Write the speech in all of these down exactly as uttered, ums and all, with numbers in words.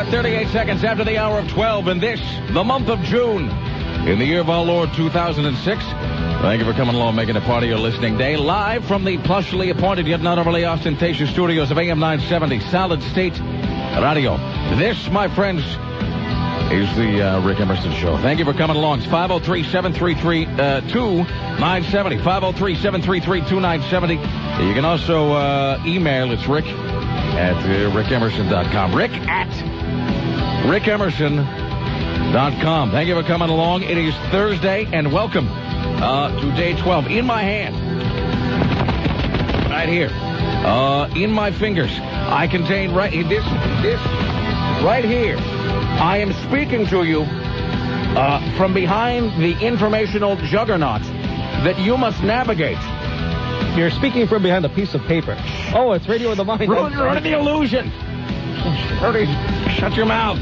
thirty-eight seconds after the hour of twelve in this, the month of June, in the year of our Lord two thousand six. Thank you for coming along, making it part of your listening day. Live from the plushly appointed yet not overly ostentatious studios of A M nine seventy, Solid State Radio. This, my friends, is the uh, Rick Emerson Show. Thank you for coming along. It's five oh three, seven three three, two nine seven oh. five oh three, seven three three, two nine seven oh. You can also uh, email. It's Rick at uh, rick emerson dot com. Rick at rick emerson dot com. Thank you for coming along. It is Thursday, and welcome uh, to day twelve. In my hand, right here, uh, in my fingers, I contain right this, this, right here. I am speaking to you uh, from behind the informational juggernaut that you must navigate. You're speaking from behind a piece of paper. Oh, it's Radio of the Mind. Ruin, ruin the illusion. Rudy, shut your mouth.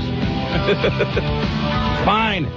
Fine.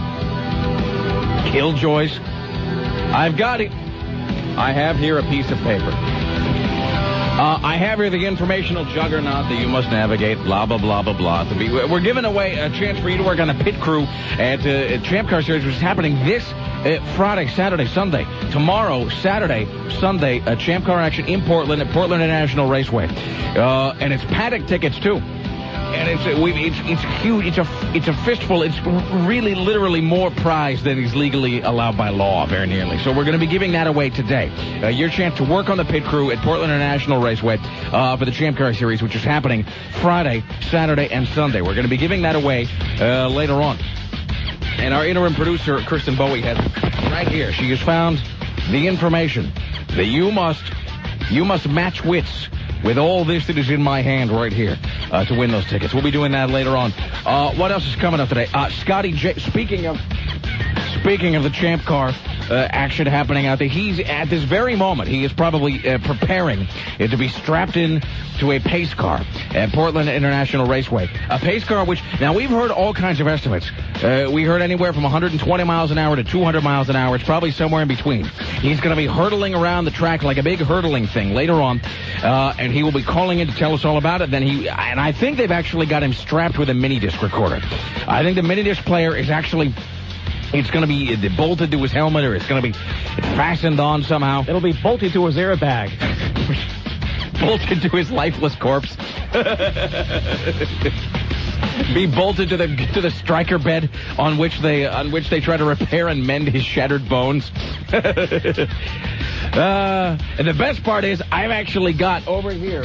Killjoys. I've got it. I have here a piece of paper. Uh, I have here the informational juggernaut that you must navigate, blah, blah, blah, blah, blah. To be, we're giving away a chance for you to work on a pit crew at, uh, at Champ Car Series, which is happening this uh, Friday, Saturday, Sunday. Tomorrow, Saturday, Sunday, uh, Champ Car action in Portland at Portland International Raceway. Uh, and it's paddock tickets, too. And it's, uh, we, it's it's huge. It's a it's a fistful. It's really, literally more prize than is legally allowed by law, very nearly. So we're going to be giving that away today. Uh, your chance to work on the pit crew at Portland International Raceway uh, for the Champ Car Series, which is happening Friday, Saturday, and Sunday. We're going to be giving that away uh, later on. And our interim producer, Kristen Bowie, has right here. She has found the information that you must you must match wits with all this that is in my hand right here uh, to win those tickets. We'll be doing that later on. Uh, what else is coming up today? Uh, Scotty J. Speaking of, speaking of the Champ Car uh, action happening out there, he's at this very moment. He is probably uh, preparing uh, to be strapped in to a pace car at Portland International Raceway. A pace car, which now we've heard all kinds of estimates. Uh, we heard anywhere from one hundred twenty miles an hour to two hundred miles an hour. It's probably somewhere in between. He's going to be hurtling around the track like a big hurtling thing later on, uh, and he will be calling in to tell us all about it. Then he, and I think they've actually got him strapped with a mini disc recorder. I think the mini disc player is actually, it's going to be bolted to his helmet, or it's going to be fastened on somehow. It'll be bolted to his airbag. Bolted to his lifeless corpse. Be bolted to the to the striker bed on which they on which they try to repair and mend his shattered bones. uh, and the best part is, I've actually got over here.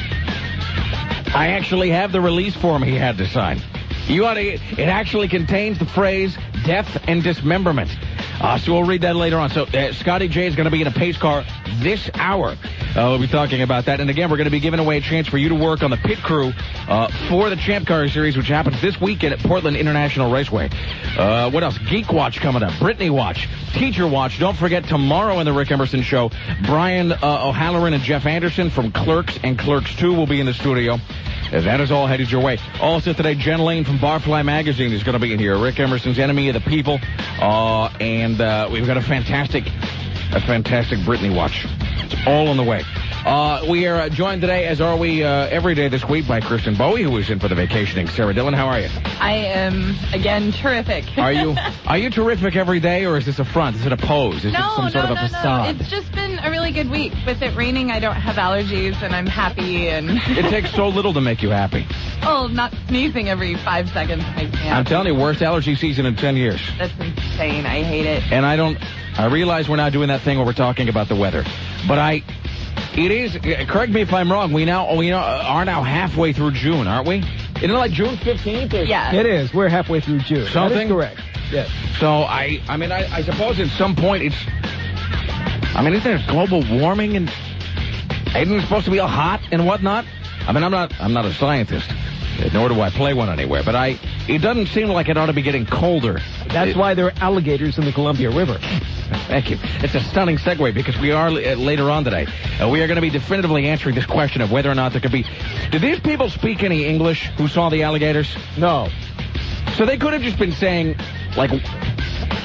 I actually have the release form he had to sign. You ought to. It actually contains the phrase "death and dismemberment." Uh, so we'll read that later on. So uh, Scotty J is going to be in a pace car this hour. Uh, we'll be talking about that. And again, we're going to be giving away a chance for you to work on the pit crew uh, for the Champ Car Series, which happens this weekend at Portland International Raceway. Uh, what else? Geek Watch coming up. Britney Watch. Teacher Watch. Don't forget, tomorrow in the Rick Emerson Show, Brian uh, O'Halloran and Jeff Anderson from Clerks and Clerks two will be in the studio. Uh, that is all headed your way. Also today, Jen Lane from Barfly Magazine is going to be in here. Rick Emerson's Enemy of the People. Uh, and uh, we've got a fantastic, a fantastic Britney Watch. It's all on the way. Uh, we are uh, joined today, as are we uh, every day this week, by Kristen Bowie, who is in for the vacationing Sarah Dillon. How are you? I am, again, terrific. Are you Are you terrific every day, or is this a front? Is it a pose? Is no, it some sort no, of a no, facade? No. It's just been a really good week. With it raining, I don't have allergies, and I'm happy. And it takes so little to make you happy. Oh, not sneezing every five seconds makes me happy. I'm telling you, worst allergy season in ten years. That's insane. I hate it. And I don't... I realize we're not doing that thing where we're talking about the weather. But I... It is... Correct me if I'm wrong. We now we now are now halfway through June, aren't we? Isn't it like June fifteenth? Or... Yeah. It is. We're halfway through June. Something? That is correct. Yes. So, I... I mean, I, I suppose at some point it's... I mean, isn't there global warming and... Isn't it supposed to be all hot and whatnot? I mean, I'm not... I'm not a scientist. Nor do I play one anywhere. But I... It doesn't seem like it ought to be getting colder. That's it, why there are alligators in the Columbia River. Thank you. It's a stunning segue, because we are uh, later on today. Uh, we are going to be definitively answering this question of whether or not there could be... Did these people speak any English who saw the alligators? No. So they could have just been saying, like...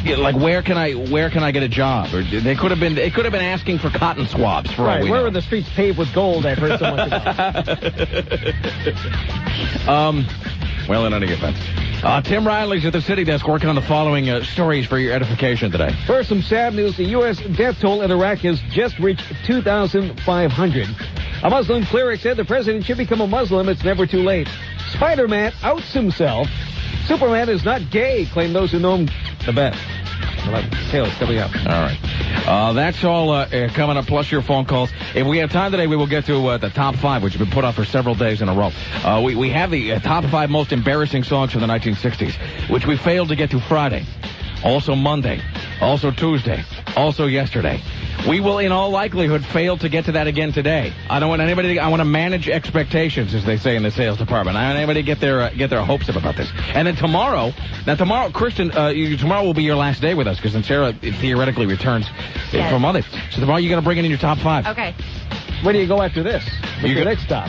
Yeah, like where can I where can I get a job? Or they could have been they could have been asking for cotton swabs for right. all we Where know. were the streets paved with gold? I've heard so much about. um, well, in any event, uh, Tim Riley's at the city desk working on the following uh, stories for your edification today. First, some sad news: the U S death toll in Iraq has just reached two thousand five hundred. A Muslim cleric said the president should become a Muslim. It's never too late. Spider-Man outs himself. Superman is not gay, claim those who know him the best. Like Tails coming up. All right. Uh, that's all uh, uh, coming up, plus your phone calls. If we have time today, we will get to uh, the top five, which have been put off for several days in a row. Uh, we, we have the uh, top five most embarrassing songs from the nineteen sixties, which we failed to get to Friday. Also Monday. Also Tuesday. Also yesterday. We will, in all likelihood, fail to get to that again today. I don't want anybody to, I want to manage expectations, as they say in the sales department. I don't want anybody to get their, uh, get their hopes up about this. And then tomorrow, now tomorrow, Kristen, uh, you, tomorrow will be your last day with us, because then Sarah theoretically returns Yes. for Monday. So tomorrow you're going to bring in your top five. Okay. Where do you go after this? What's You your go- next stop?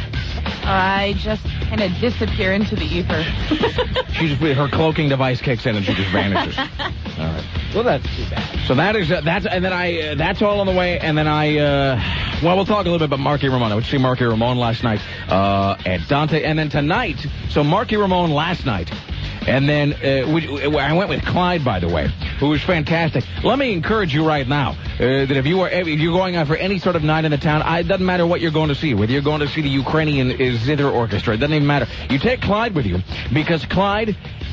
I just kind of disappear into the ether. She just, her cloaking device kicks in and she just vanishes. All right. Well, that's too bad. So that is uh, that's and then I uh, that's all on the way, and then I uh, well we'll talk a little bit about Marky Ramone. I went to see Marky Ramone last night uh, at Dante, and then tonight. So Marky Ramone last night, and then uh, we, I went with Clyde, by the way, who was fantastic. Let me encourage you right now uh, that if you are if you're going out for any sort of night in the town, I, it doesn't matter what you're going to see. Whether you're going to see the Ukrainian Zither Orchestra, it doesn't even matter. You take Clyde with you because Clyde.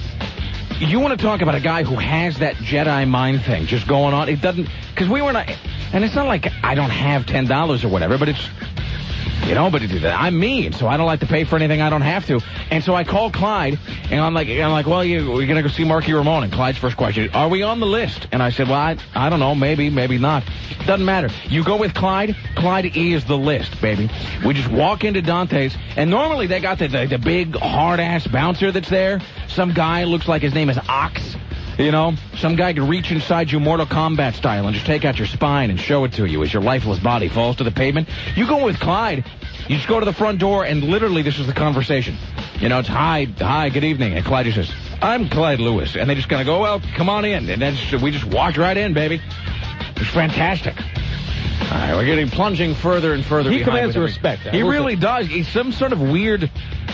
You want to talk about a guy who has that Jedi mind thing just going on. It doesn't, because we were not, and it's not like I don't have ten dollars or whatever, but it's, you know, but it, I'm me, and so I don't like to pay for anything I don't have to. And so I called Clyde, and I'm like, I'm like, well, you, we're going to go see Marky Ramone. And Clyde's first question, are we on the list? And I said, well, I, I don't know, maybe, maybe not. Doesn't matter. You go with Clyde, Clyde is the list, baby. We just walk into Dante's, and normally they got the, the, the big, hard-ass bouncer that's there. Some guy looks like his name is Ox. You know, some guy could reach inside you Mortal Kombat style and just take out your spine and show it to you as your lifeless body falls to the pavement. You go with Clyde, you just go to the front door, and literally this is the conversation. You know, it's, hi, hi, good evening. And Clyde just says, I'm Clyde Lewis. And they just kind of go, well, come on in. And then just, we just walked right in, baby. It's fantastic. All right, we're getting plunging further and further He behind. commands with every- respect. I He will really say. does. He's some sort of weird...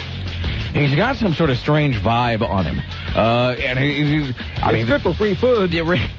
He's got some sort of strange vibe on him. Uh, and he, he's... I mean, It's good for free food. yeah, re-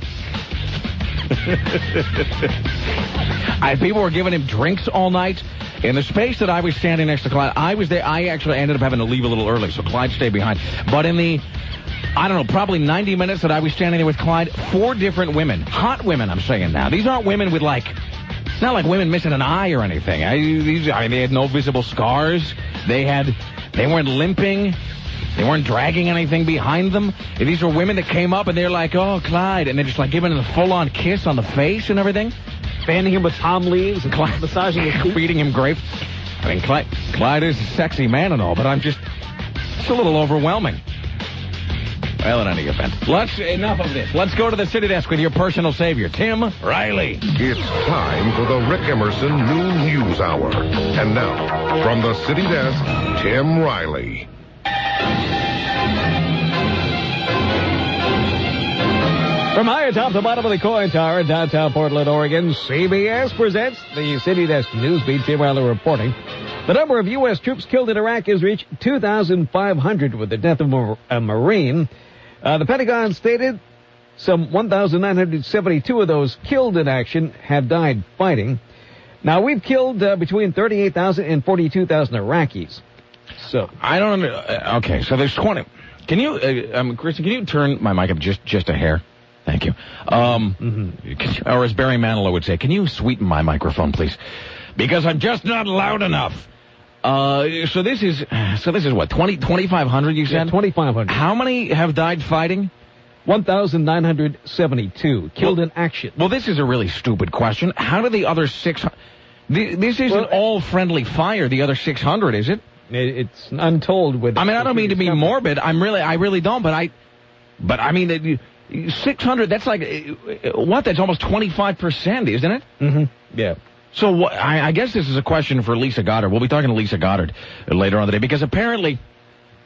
I, people were giving him drinks all night. In the space that I was standing next to Clyde, I was there. I actually ended up having to leave a little early, so Clyde stayed behind. But in the, I don't know, probably ninety minutes that I was standing there with Clyde, four different women, hot women, I'm saying now. These aren't women with, like, it's not like women missing an eye or anything. I, these, I mean, they had no visible scars. They had, they weren't limping. They weren't dragging anything behind them. These were women that came up and they're like, oh, Clyde, and they're just like giving him a full-on kiss on the face and everything. Fanning him with palm leaves and Clyde, massaging his feet. feeding him grapes. I mean, Clyde, Clyde is a sexy man and all, but I'm just, it's a little overwhelming. Well, in any event, let's, enough of this. Let's go to the city desk with your personal savior, Tim Riley. It's time for the Rick Emerson Noon News Hour. And now, from the city desk, Tim Riley. From high atop the bottom of the coin tower in downtown Portland, Oregon, C B S presents the City Desk News Beat. Tim Riley reporting. The number of U S troops killed in Iraq has reached two thousand five hundred with the death of a Marine. Uh, the Pentagon stated some one thousand nine hundred seventy-two of those killed in action have died fighting. Now, we've killed uh, between thirty-eight thousand and forty-two thousand Iraqis. So, I don't under, uh, okay, so there's twenty. Can you, uh, um, Kristen, can you turn my mic up just, just a hair? Thank you. Um, mm-hmm. can you- or as Barry Manilow would say, can you sweeten my microphone, please? Because I'm just not loud enough. Uh, so this is, so this is what, twenty, twenty-five hundred you said? yeah, twenty-five hundred. How many have died fighting? one thousand nine hundred seventy-two killed Well- in action. Well, this is a really stupid question. How do the other six hundred... This isn't Well, all friendly fire, the other six hundred, is it? It- It's untold with... I mean, I don't mean to be morbid. I'm really, I really don't, but I... But, I mean, uh, six hundred, that's like... uh, What? That's almost twenty-five percent, isn't it? Mm-hmm. Yeah. So what, I, I guess this is a question for Lisa Goddard. We'll be talking to Lisa Goddard later on today, because apparently...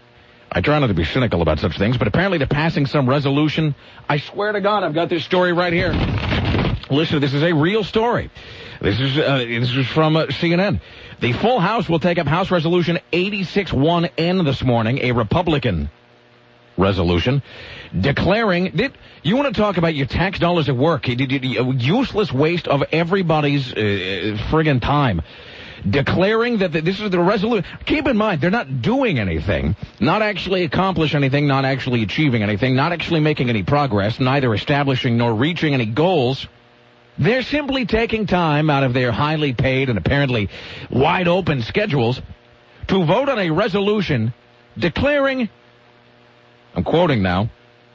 I try not to be cynical about such things, but apparently they're passing some resolution. I swear to God, I've got this story right here. Listen, this is a real story. This is uh, this is from uh, C N N. The full House will take up House Resolution eighty-six one N this morning, a Republican resolution, declaring... Did, you want to talk about your tax dollars at work, a useless waste of everybody's uh, friggin' time. Declaring that the, this is the resolution. Keep in mind, they're not doing anything, not actually accomplish anything, not actually achieving anything, not actually making any progress, neither establishing nor reaching any goals. They're simply taking time out of their highly paid and apparently wide open schedules to vote on a resolution declaring, I'm quoting now,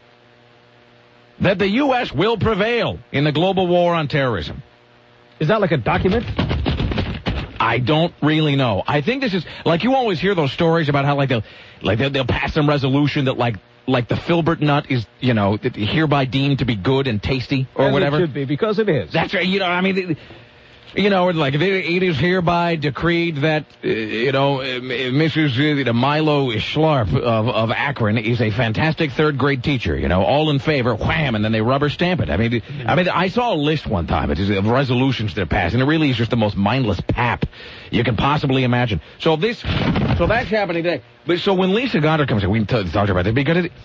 that the U S will prevail in the global war on terrorism. Is that like a document? I don't really know. I think this is, like, you always hear those stories about how, like, they'll, like, they'll, they'll pass some resolution that, like, like the filbert nut is, you know, hereby deemed to be good and tasty or As whatever. It should be, because it is. That's right. You know, I mean, it, you know, like, it, it is hereby decreed that, uh, you know, uh, Missus Uh, Milo Schlarp of, of Akron is a fantastic third grade teacher, you know, all in favor, wham, and then they rubber stamp it. I mean, I mean, I saw a list one time it is of resolutions that are passed, and it really is just the most mindless pap you can possibly imagine. So this, so that's happening today. But so when Lisa Goddard comes in, we can t- talk about it, because it,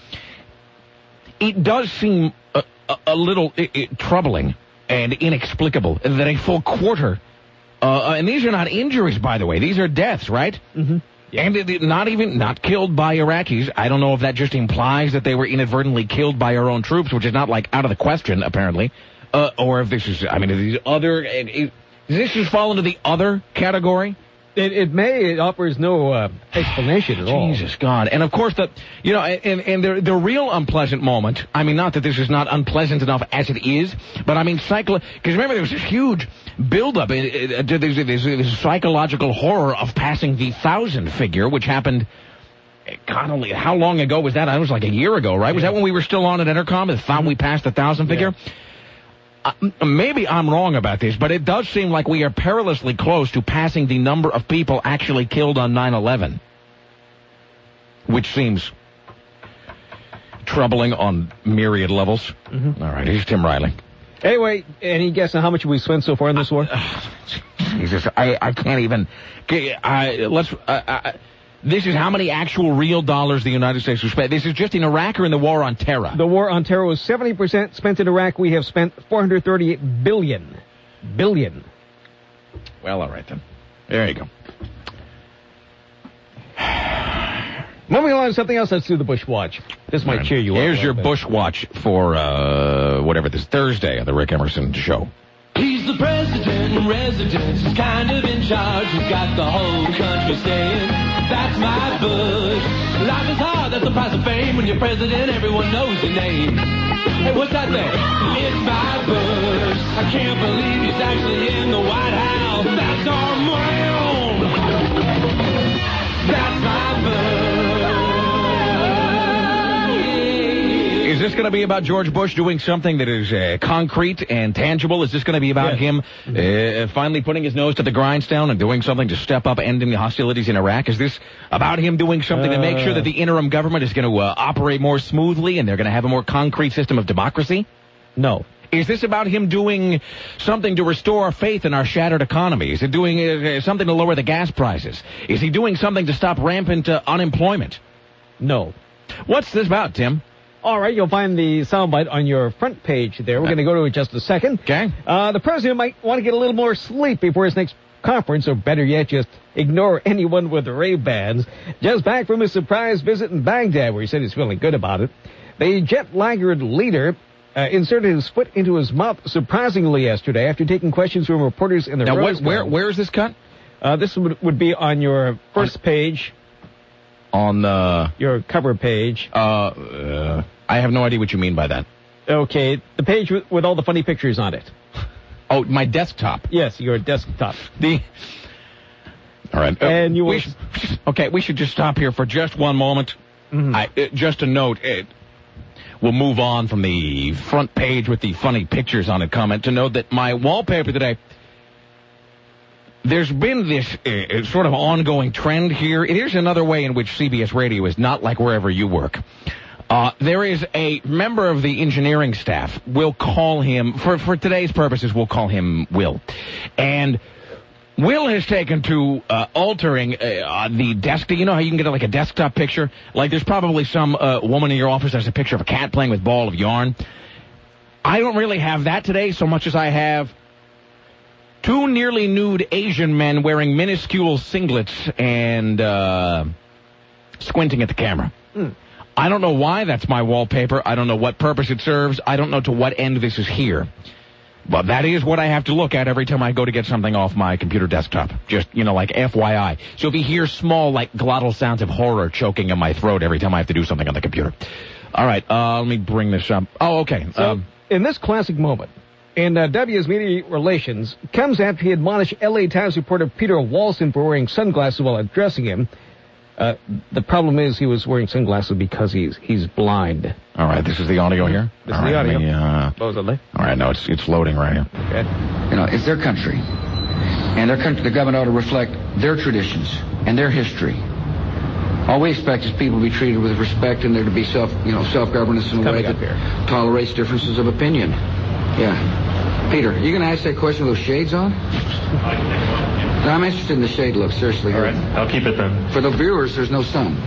it does seem a, a, a little it, it, troubling and inexplicable that a full quarter, uh, and these are not injuries, by the way, these are deaths, right? Mm-hmm. Yeah. And it, not even, not killed by Iraqis. I don't know if that just implies that they were inadvertently killed by our own troops, which is not, like, out of the question, apparently. Uh, or if this is, I mean, if these other, it, it, does this just fall into the other category? It, it may. It offers no uh, explanation at all. Jesus God. And, of course, the, you know, and, and the, the real unpleasant moment, I mean, not that this is not unpleasant enough as it is, but, I mean, cycle, because remember, there was this huge buildup, uh, to this, this, this psychological horror of passing the thousand figure, which happened, God, how long ago was that? It was like a year ago, right? Was that when we were still on at Entercom? The thought we passed the thousand figure? Yeah. Uh, maybe I'm wrong about this, but it does seem like we are perilously close to passing the number of people actually killed on nine eleven, which seems troubling on myriad levels. Mm-hmm. All right, here's Tim Riley. Anyway, any guess on how much we spent so far in this war? Uh, Jesus, I, I can't even. I, let's. Uh, I, This is how many actual real dollars the United States has spent. This is just in Iraq or in the war on terror? The war on terror was seventy percent spent in Iraq. We have spent four hundred thirty-eight billion. Billion. Well, all right then. There you go. Moving on to something else, let's do the Bush Watch. This might right. cheer you Here's up. Here's your bit. Bush Watch for, uh, whatever this Thursday of the Rick Emerson Show. He's the president in residence, he's kind of in charge, he's got the whole country saying, that's my Bush. Life is hard, that's the price of fame. When you're president, everyone knows your name. Hey, what's that there? It's my Bush. I can't believe he's actually in the White House. That's our man. That's my Bush. Is this going to be about George Bush doing something that is uh, concrete and tangible? Is this going to be about yes. him uh, finally putting his nose to the grindstone and doing something to step up, ending the hostilities in Iraq? Is this about him doing something uh, to make sure that the interim government is going to uh, operate more smoothly and they're going to have a more concrete system of democracy? No. Is this about him doing something to restore faith in our shattered economy? Is it doing uh, something to lower the gas prices? Is he doing something to stop rampant uh, unemployment? No. What's this about, Tim? All right, you'll find the soundbite on your front page there. We're going to go to it in just a second. Okay. Uh, the president might want to get a little more sleep before his next conference, or better yet, just ignore anyone with Ray-Bans. Just back from his surprise visit in Baghdad, where he said he's feeling good about it. The jet-laggard leader uh, inserted his foot into his mouth surprisingly yesterday after taking questions from reporters in the now, Rose where, Garden. where is this cut? Uh, this would, would be on your first page. On the... Your cover page. Uh, uh, I have no idea what you mean by that. Okay, the page with, with all the funny pictures on it. Oh, my desktop. Yes, your desktop. The... All right. Uh, and you will... we should, okay, we should just stop here for just one moment. Mm-hmm. I, uh, just a note. It, we'll move on from the front page with the funny pictures on it comment to note that my wallpaper today... there's been this uh, sort of ongoing trend here. Here's another way in which C B S Radio is not like wherever you work. Uh, there is a member of the engineering staff. We'll call him, for, for today's purposes, we'll call him Will. And Will has taken to uh, altering uh, the desk. You know how you can get like a desktop picture? Like there's probably some uh, woman in your office that has a picture of a cat playing with ball of yarn. I don't really have that today so much as I have two nearly nude Asian men wearing minuscule singlets and uh, squinting at the camera. Mm. I don't know why that's my wallpaper. I don't know what purpose it serves. I don't know to what end this is here. But that is what I have to look at every time I go to get something off my computer desktop. Just, you know, like F Y I. So if you hear small, like, glottal sounds of horror choking in my throat every time I have to do something on the computer. All right, uh, let me bring this up. Oh, okay. So, um, in this classic moment, in uh, W's media relations, comes after he admonished L A Times reporter Peter Walson for wearing sunglasses while addressing him. Uh, the problem is he was wearing sunglasses because he's he's blind. All right, this is the audio here? This all is right, the audio. Me, uh, Supposedly. All right, no, it's it's loading right here. Okay. You know, it's their country. And their country, the government ought to reflect their traditions and their history. All we expect is people to be treated with respect and there to be self, you know, self-governance in a way that here. tolerates differences of opinion. Yeah. Peter, you going to ask that question with those shades on? No, I'm interested in the shade look, seriously. All right, I'll keep it then. For the viewers, there's no sun.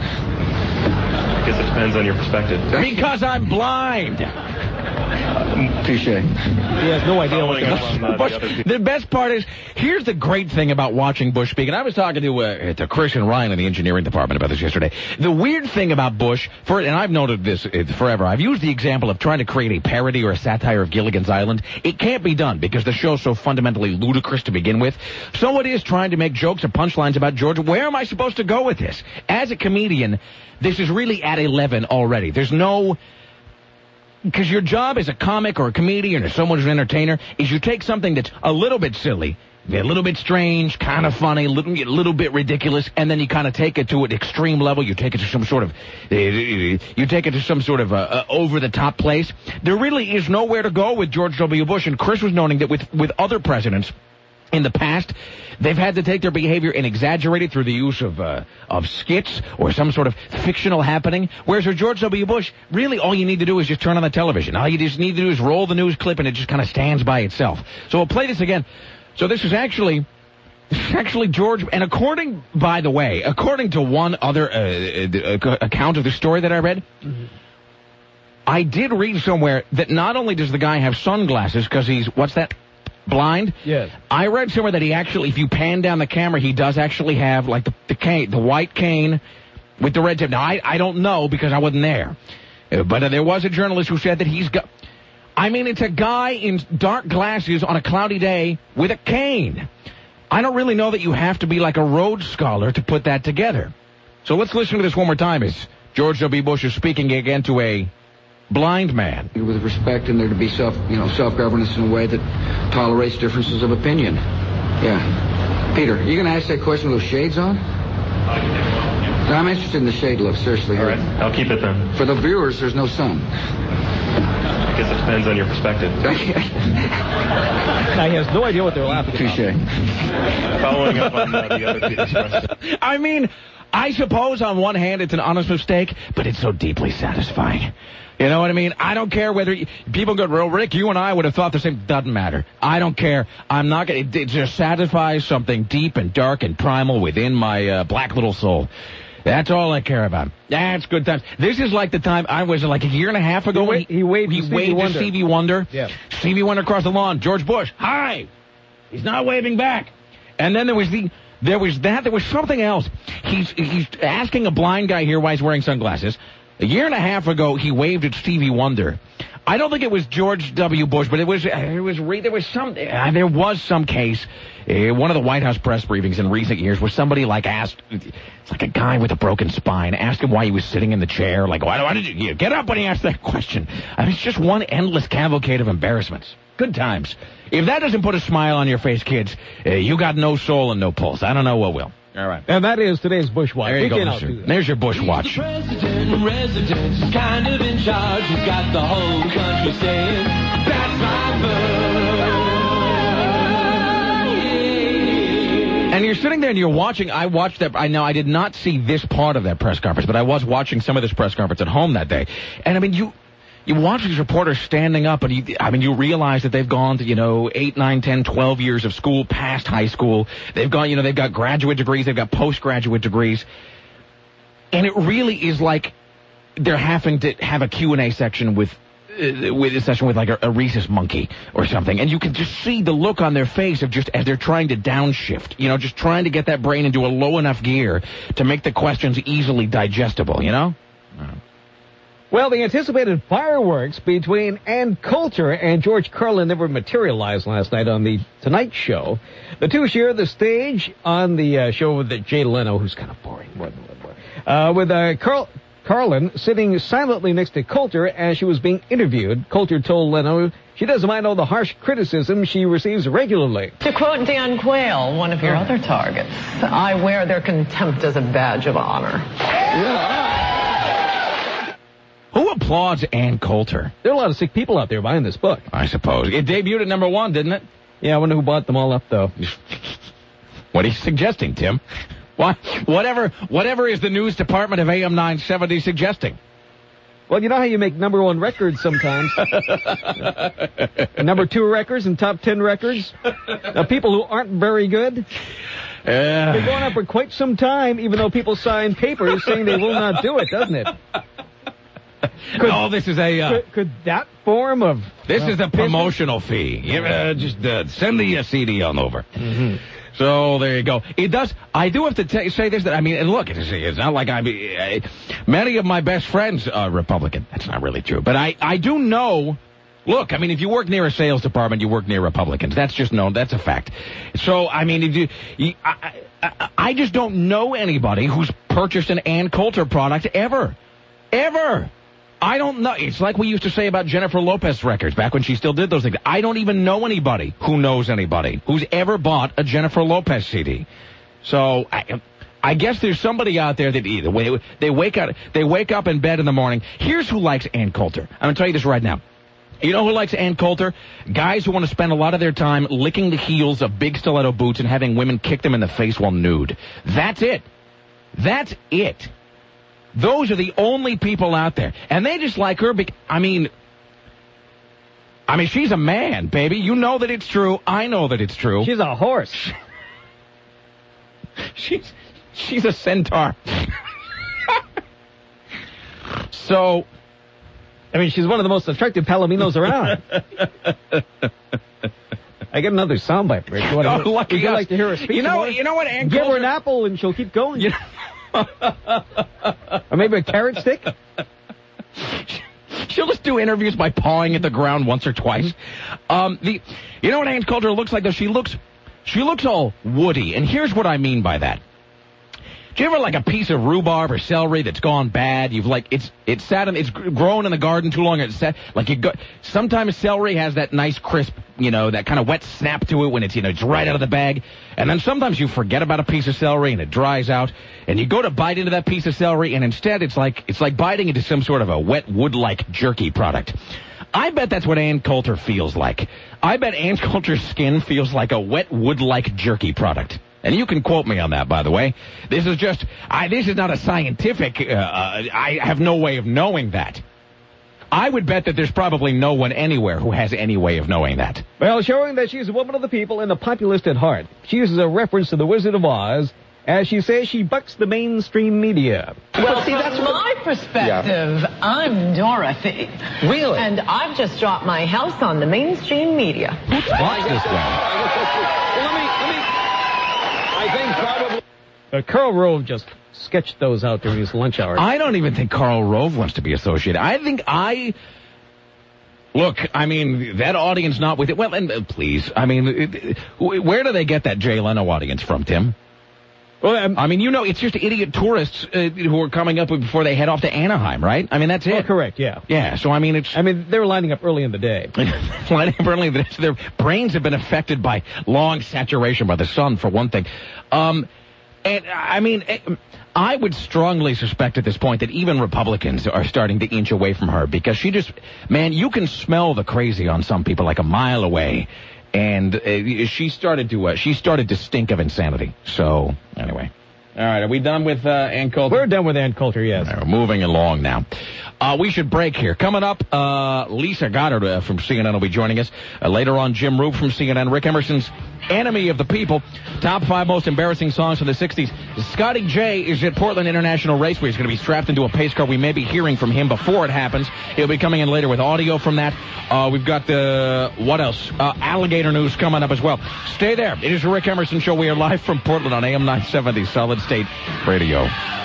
I guess it depends on your perspective. Because I'm blind. Touche. He has no idea what the Bush, the best part is, here's the great thing about watching Bush speak, and I was talking to uh, to Chris and Ryan in the engineering department about this yesterday. The weird thing about Bush, for and I've noted this uh, forever, I've used the example of trying to create a parody or a satire of Gilligan's Island. It can't be done because the show's so fundamentally ludicrous to begin with. So it is trying to make jokes or punchlines about George. Where am I supposed to go with this? As a comedian, this is really at eleven already. There's no... Because your job as a comic or a comedian or someone who's an entertainer is you take something that's a little bit silly, a little bit strange, kind of funny, a little, a little bit ridiculous, and then you kind of take it to an extreme level. You take it to some sort of, you take it to some sort of uh, uh, over-the-top place. There really is nowhere to go with George W. Bush, and Chris was noting that with, with other presidents in the past, they've had to take their behavior and exaggerate it through the use of uh, of skits or some sort of fictional happening. Whereas with George W. Bush, really all you need to do is just turn on the television. All you just need to do is roll the news clip and it just kind of stands by itself. So we'll play this again. So this is actually... This is actually George, and according, by the way, according to one other uh, uh, account of the story that I read, mm-hmm. I did read somewhere that not only does the guy have sunglasses because he's, what's that? Blind? Yes. I read somewhere that he actually, if you pan down the camera, he does actually have, like, the, the cane, the white cane with the red tip. Now, I, I don't know because I wasn't there. Uh, but uh, there was a journalist who said that he's got... I mean, it's a guy in dark glasses on a cloudy day with a cane. I don't really know that you have to be like a Rhodes Scholar to put that together. So let's listen to this one more time as George W. Bush is speaking again to a... blind man. With respect and there to be self, you know, self-governance in a way that tolerates differences of opinion. Yeah. Peter, you going to ask that question with those shades on? No, I'm interested in the shade look, seriously. All right, I'll keep it then. For the viewers, there's no sun. I guess it depends on your perspective. Now, he has no idea what they're laughing about. Touche. Following up on uh, the other people's questions. I mean, I suppose on one hand it's an honest mistake, but it's so deeply satisfying. You know what I mean? I don't care whether you, people go, well, Rick, you and I would have thought the same. Doesn't matter. I don't care. I'm not going to. It just satisfies something deep and dark and primal within my uh, black little soul. That's all I care about. That's good times. This is like the time I was like a year and a half ago. He, wa- he waved, he to, waved Stevie to Wonder. Stevie Wonder. Yeah. Stevie Wonder across the lawn. George Bush. Hi. He's not waving back. And then there was the. There was that. There was something else. He's he's asking a blind guy here why he's wearing sunglasses. A year and a half ago, he waved at Stevie Wonder. I don't think it was George W. Bush, but it was it was there was some uh, there was some case, uh, one of the White House press briefings in recent years, where somebody like asked, it's like a guy with a broken spine, asked him why he was sitting in the chair, like why, why did you, you get up when he asked that question? I mean, it's just one endless cavalcade of embarrassments. Good times. If that doesn't put a smile on your face, kids, uh, you got no soul and no pulse. I don't know what will. All right. And that is today's Bush Watch. There you we go, cannot mister. do that. There's your Bush He's Watch. the president, resident, he's kind of in charge. He's got the whole country saying, that's my bird. And you're sitting there and you're watching. I watched that. I know I did not see this part of that press conference, but I was watching some of this press conference at home that day. And I mean, you you watch these reporters standing up, and you, I mean, you realize that they've gone to, you know, eight, nine, ten, twelve years of school past high school. They've gone, you know, they've got graduate degrees, they've got postgraduate degrees. And it really is like they're having to have a Q and A section with uh, with a session with like a, a rhesus monkey or something. And you can just see the look on their face of just as they're trying to downshift, you know, just trying to get that brain into a low enough gear to make the questions easily digestible, you know? Well, the anticipated fireworks between Ann Coulter and George Carlin never materialized last night on the Tonight Show. The two share the stage on the uh, show with the Jay Leno, who's kind of boring, more than more. Uh, with uh, Carl Carlin sitting silently next to Coulter as she was being interviewed. Coulter told Leno she doesn't mind all the harsh criticism she receives regularly. To quote Dan Quayle, one of your other targets, I wear their contempt as a badge of honor. Yeah. Who applauds Ann Coulter? There are a lot of sick people out there buying this book. I suppose. It debuted at number one, didn't it? Yeah, I wonder who bought them all up, though. What are you suggesting, Tim? What? Whatever whatever is the news department of A M nine seventy suggesting? Well, you know how you make number one records sometimes. Number two records and top ten records. Now, people who aren't very good. Uh, They're going up for quite some time, even though people sign papers saying they will not do it, doesn't it? Could, oh, this is a... Uh, could, could that form of... This uh, is the promotional fee. You, uh, just uh, send the uh, C D on over. Mm-hmm. So there you go. It does... I do have to t- say this. That I mean, and look, it's, it's not like I... Uh, many of my best friends are Republican. That's not really true. But I, I do know... Look, I mean, if you work near a sales department, you work near Republicans. That's just known. That's a fact. So, I mean, if you... you I, I, I just don't know anybody who's purchased an Ann Coulter product ever. Ever. I don't know. It's like we used to say about Jennifer Lopez records back when she still did those things. I don't even know anybody who knows anybody who's ever bought a Jennifer Lopez C D. So I, I guess there's somebody out there that either way they wake up they wake up in bed in the morning. Here's who likes Ann Coulter. I'm going to tell you this right now. You know who likes Ann Coulter? Guys who want to spend a lot of their time licking the heels of big stiletto boots and having women kick them in the face while nude. That's it. That's it. Those are the only people out there. And they just like her. Be- I mean, I mean, she's a man, baby. You know that it's true. I know that it's true. She's a horse. she's, she's a centaur. So, I mean, she's one of the most attractive palominos around. I get another soundbite, Rich. What, oh, lucky would you us. like to hear her speak? You know, more? you know what, Ann Give Coulter... her an apple and she'll keep going. You know... Or maybe a carrot stick? She'll just do interviews by pawing at the ground once or twice. Um, the, you know what Ann Coulter looks like, though? She looks, she looks all woody, and here's what I mean by that. Do you ever like a piece of rhubarb or celery that's gone bad? You've like it's it's sat in, it's grown in the garden too long. It's sat, like you go. Sometimes celery has that nice crisp, you know, that kind of wet snap to it when it's you know it's right out of the bag. And then sometimes you forget about a piece of celery and it dries out, and you go to bite into that piece of celery, and instead it's like it's like biting into some sort of a wet wood-like jerky product. I bet that's what Ann Coulter feels like. I bet Ann Coulter's skin feels like a wet wood-like jerky product. And you can quote me on that, by the way. This is just, I, this is not a scientific, uh, uh, I have no way of knowing that. I would bet that there's probably no one anywhere who has any way of knowing that. Well, showing that she's a woman of the people and a populist at heart. She uses a reference to the Wizard of Oz as she says she bucks the mainstream media. Well, see, that's my perspective. Yeah. I'm Dorothy. Really? And I've just dropped my house on the mainstream media. Watch this guy. Well, let me, let me... I think probably... Uh, Karl Rove just sketched those out during his lunch hour. I don't even think Karl Rove wants to be associated. I think I... Look, I mean, that audience not with it... Well, and uh, please, I mean, it, it, where do they get that Jay Leno audience from, Tim? Well, um, I mean, you know, it's just idiot tourists uh, who are coming up before they head off to Anaheim, right? I mean, that's it. Oh, correct, yeah. Yeah, so I mean, it's... I mean, they were lining up early in the day. Lining up early in the day. So their brains have been affected by long saturation by the sun, for one thing. Um, and, I mean, I would strongly suspect at this point that even Republicans are starting to inch away from her because she just... Man, you can smell the crazy on some people like a mile away. and uh, she started to uh, she started to stink of insanity. So anyway. All right, are we done with uh, Ann Coulter? We're done with Ann Coulter, yes. All right, we're moving along now. Uh, we should break here. Coming up, uh, Lisa Goddard uh, from C N N will be joining us. Uh, later on, Jim Roop from C N N. Rick Emerson's Enemy of the People. Top five most embarrassing songs from the sixties. Scotty J is at Portland International Raceway. He's going to be strapped into a pace car. We may be hearing from him before it happens. He'll be coming in later with audio from that. Uh, we've got the, what else? Uh, alligator news coming up as well. Stay there. It is the Rick Emerson Show. We are live from Portland on A M nine seventy Solid State Radio.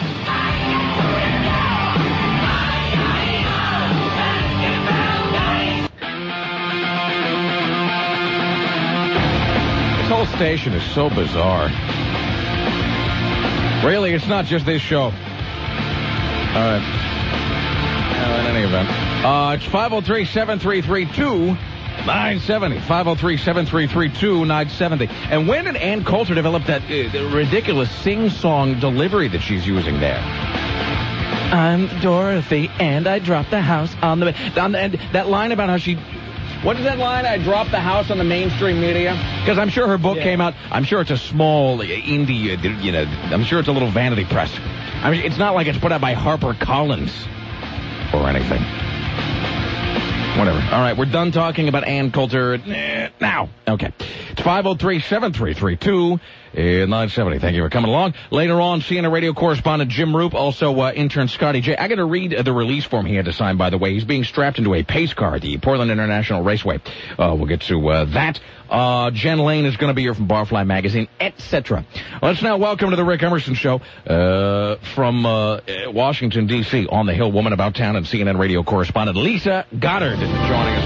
This whole station is so bizarre. Really, it's not just this show. All right. Uh, in any event, uh, it's five oh three, seven three three, two nine seven oh. five oh three, seven three three, two nine seven oh. And when did Ann Coulter develop that uh, ridiculous sing-song delivery that she's using there? I'm Dorothy, and I dropped the house on the... On the and that line about how she... What is that line? I dropped the house on the mainstream media? Because I'm sure her book yeah. came out. I'm sure it's a small indie, uh, you know, I'm sure it's a little vanity press. I mean, it's not like it's put out by HarperCollins or anything. Whatever. All right, we're done talking about Ann Coulter eh, now. Okay. It's five oh three, seven three three, two nine seven oh. Thank you for coming along. Later on, C N N radio correspondent Jim Roop, also uh, intern Scotty J. I got to read uh, the release form he had to sign, by the way. He's being strapped into a pace car at the Portland International Raceway. Uh, we'll get to uh, that. Uh, Jen Lane is going to be here from Barfly Magazine, et cetera. Let's now welcome to the Rick Emerson Show uh, from uh, Washington, D C, on the Hill, woman about town, and C N N radio correspondent Lisa Goddard joining us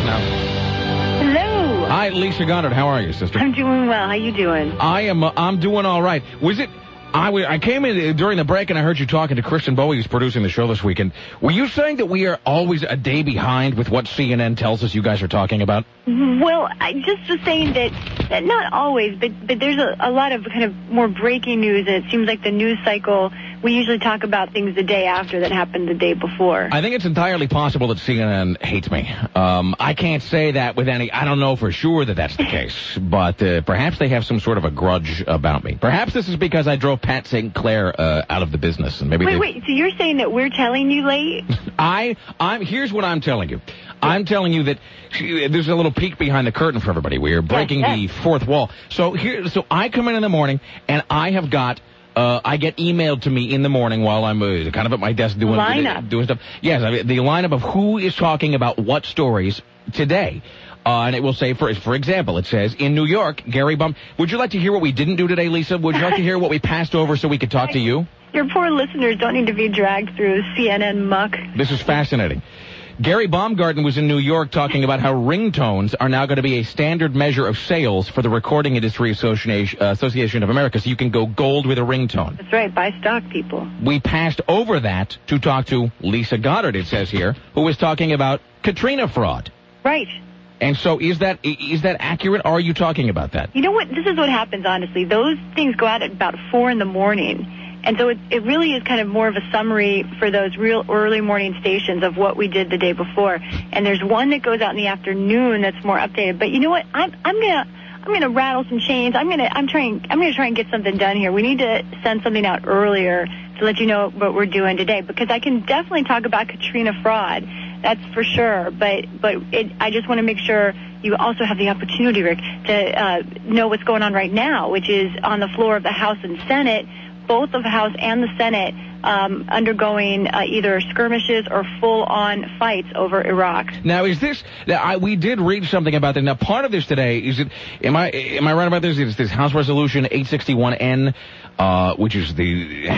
now. Hello. Hi, Lisa Goddard. How are you, sister? I'm doing well. How you doing? I am. Uh, I'm doing all right. Was it? I, I came in during the break and I heard you talking to Kristen Bowie, who's producing the show this weekend. Were you saying that we are always a day behind with what C N N tells us you guys are talking about? Well, I just was saying that, that not always, but but there's a, a lot of kind of more breaking news, and it seems like the news cycle, we usually talk about things the day after that happened the day before. I think it's entirely possible that C N N hates me. Um, I can't say that with any, I don't know for sure that that's the case, but uh, perhaps they have some sort of a grudge about me. Perhaps this is because I drove Pat Saint Clair uh, out of the business, and maybe Wait, they... wait, so you're saying that we're telling you late? I, I'm, here's what I'm telling you. I'm telling you that there's a little peek behind the curtain for everybody. We are breaking yes, yes. the fourth wall. So here, so I come in in the morning, and I have got, uh, I get emailed to me in the morning while I'm uh, kind of at my desk doing, uh, doing stuff. Yes, I mean, the lineup of who is talking about what stories today. Uh, and it will say, for for example, it says, in New York, Gary Bum. Would you like to hear what we didn't do today, Lisa? Would you like to hear what we passed over so we could talk to you? Your poor listeners don't need to be dragged through C N N muck. This is fascinating. Gary Baumgarten was in New York talking about how ringtones are now going to be a standard measure of sales for the Recording Industry Association, uh, Association of America, so you can go gold with a ringtone. That's right, buy stock, people. We passed over that to talk to Lisa Goddard, it says here, who was talking about Katrina fraud. Right. And so is that is that accurate? Are you talking about that? You know what? This is what happens, honestly. Those things go out at about four in the morning. And so it, it really is kind of more of a summary for those real early morning stations of what we did the day before. And there's one that goes out in the afternoon that's more updated. But you know what? I'm I'm gonna I'm gonna rattle some chains. I'm gonna I'm trying I'm gonna try and get something done here. We need to send something out earlier to let you know what we're doing today, because I can definitely talk about Katrina fraud. That's for sure. But but it, I just want to make sure you also have the opportunity, Rick, to uh, know what's going on right now, which is on the floor of the House and Senate. Both of the House and the Senate um, undergoing uh, either skirmishes or full-on fights over Iraq. Now, is this? I, we did read something about that. Now, part of this today is it? Am I am I right about this? Is this House Resolution eight sixty-one N, uh, which is the?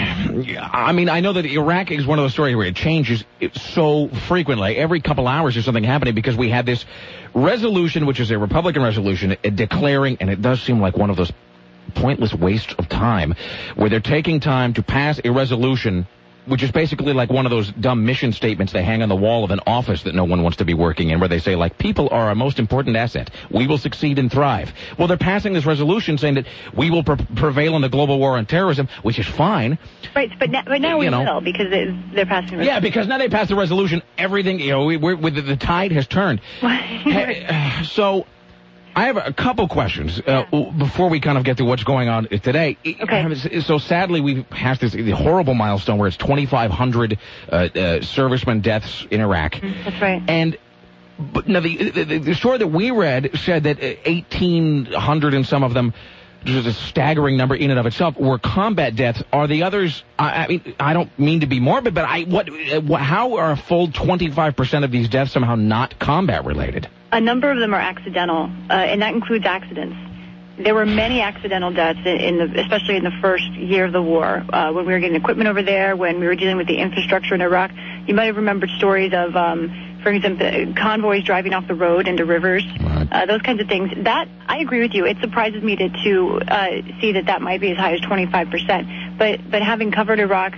I mean, I know that Iraq is one of those stories where it changes so frequently. Every couple hours, there's something happening because we had this resolution, which is a Republican resolution, declaring, and it does seem like one of those pointless waste of time, where they're taking time to pass a resolution, which is basically like one of those dumb mission statements they hang on the wall of an office that no one wants to be working in, where they say, like, people are our most important asset. We will succeed and thrive. Well, they're passing this resolution saying that we will pre- prevail in the global war on terrorism, which is fine. Right, but now, but now we you know, will, because they, they're passing the resolution. Yeah, because now they passed the resolution, everything, you know, we, we're, we, the tide has turned. So... I have a couple questions uh, before we kind of get to what's going on today. Okay. So sadly, we've passed this horrible milestone where it's twenty-five hundred uh, uh, servicemen deaths in Iraq. That's right. And but now the, the, the story that we read said that eighteen hundred and some of them, which is a staggering number in and of itself, were combat deaths. Are the others? I, I mean, I don't mean to be morbid, but I what? what how are a full twenty-five percent of these deaths somehow not combat related? A number of them are accidental, uh, and that includes accidents. There were many accidental deaths, in, in the, especially in the first year of the war, uh, when we were getting equipment over there, when we were dealing with the infrastructure in Iraq. You might have remembered stories of, um, for example, convoys driving off the road into rivers, uh, those kinds of things. That, I agree with you. It surprises me to, to uh, see that that might be as high as twenty-five percent. But, but having covered Iraq, uh,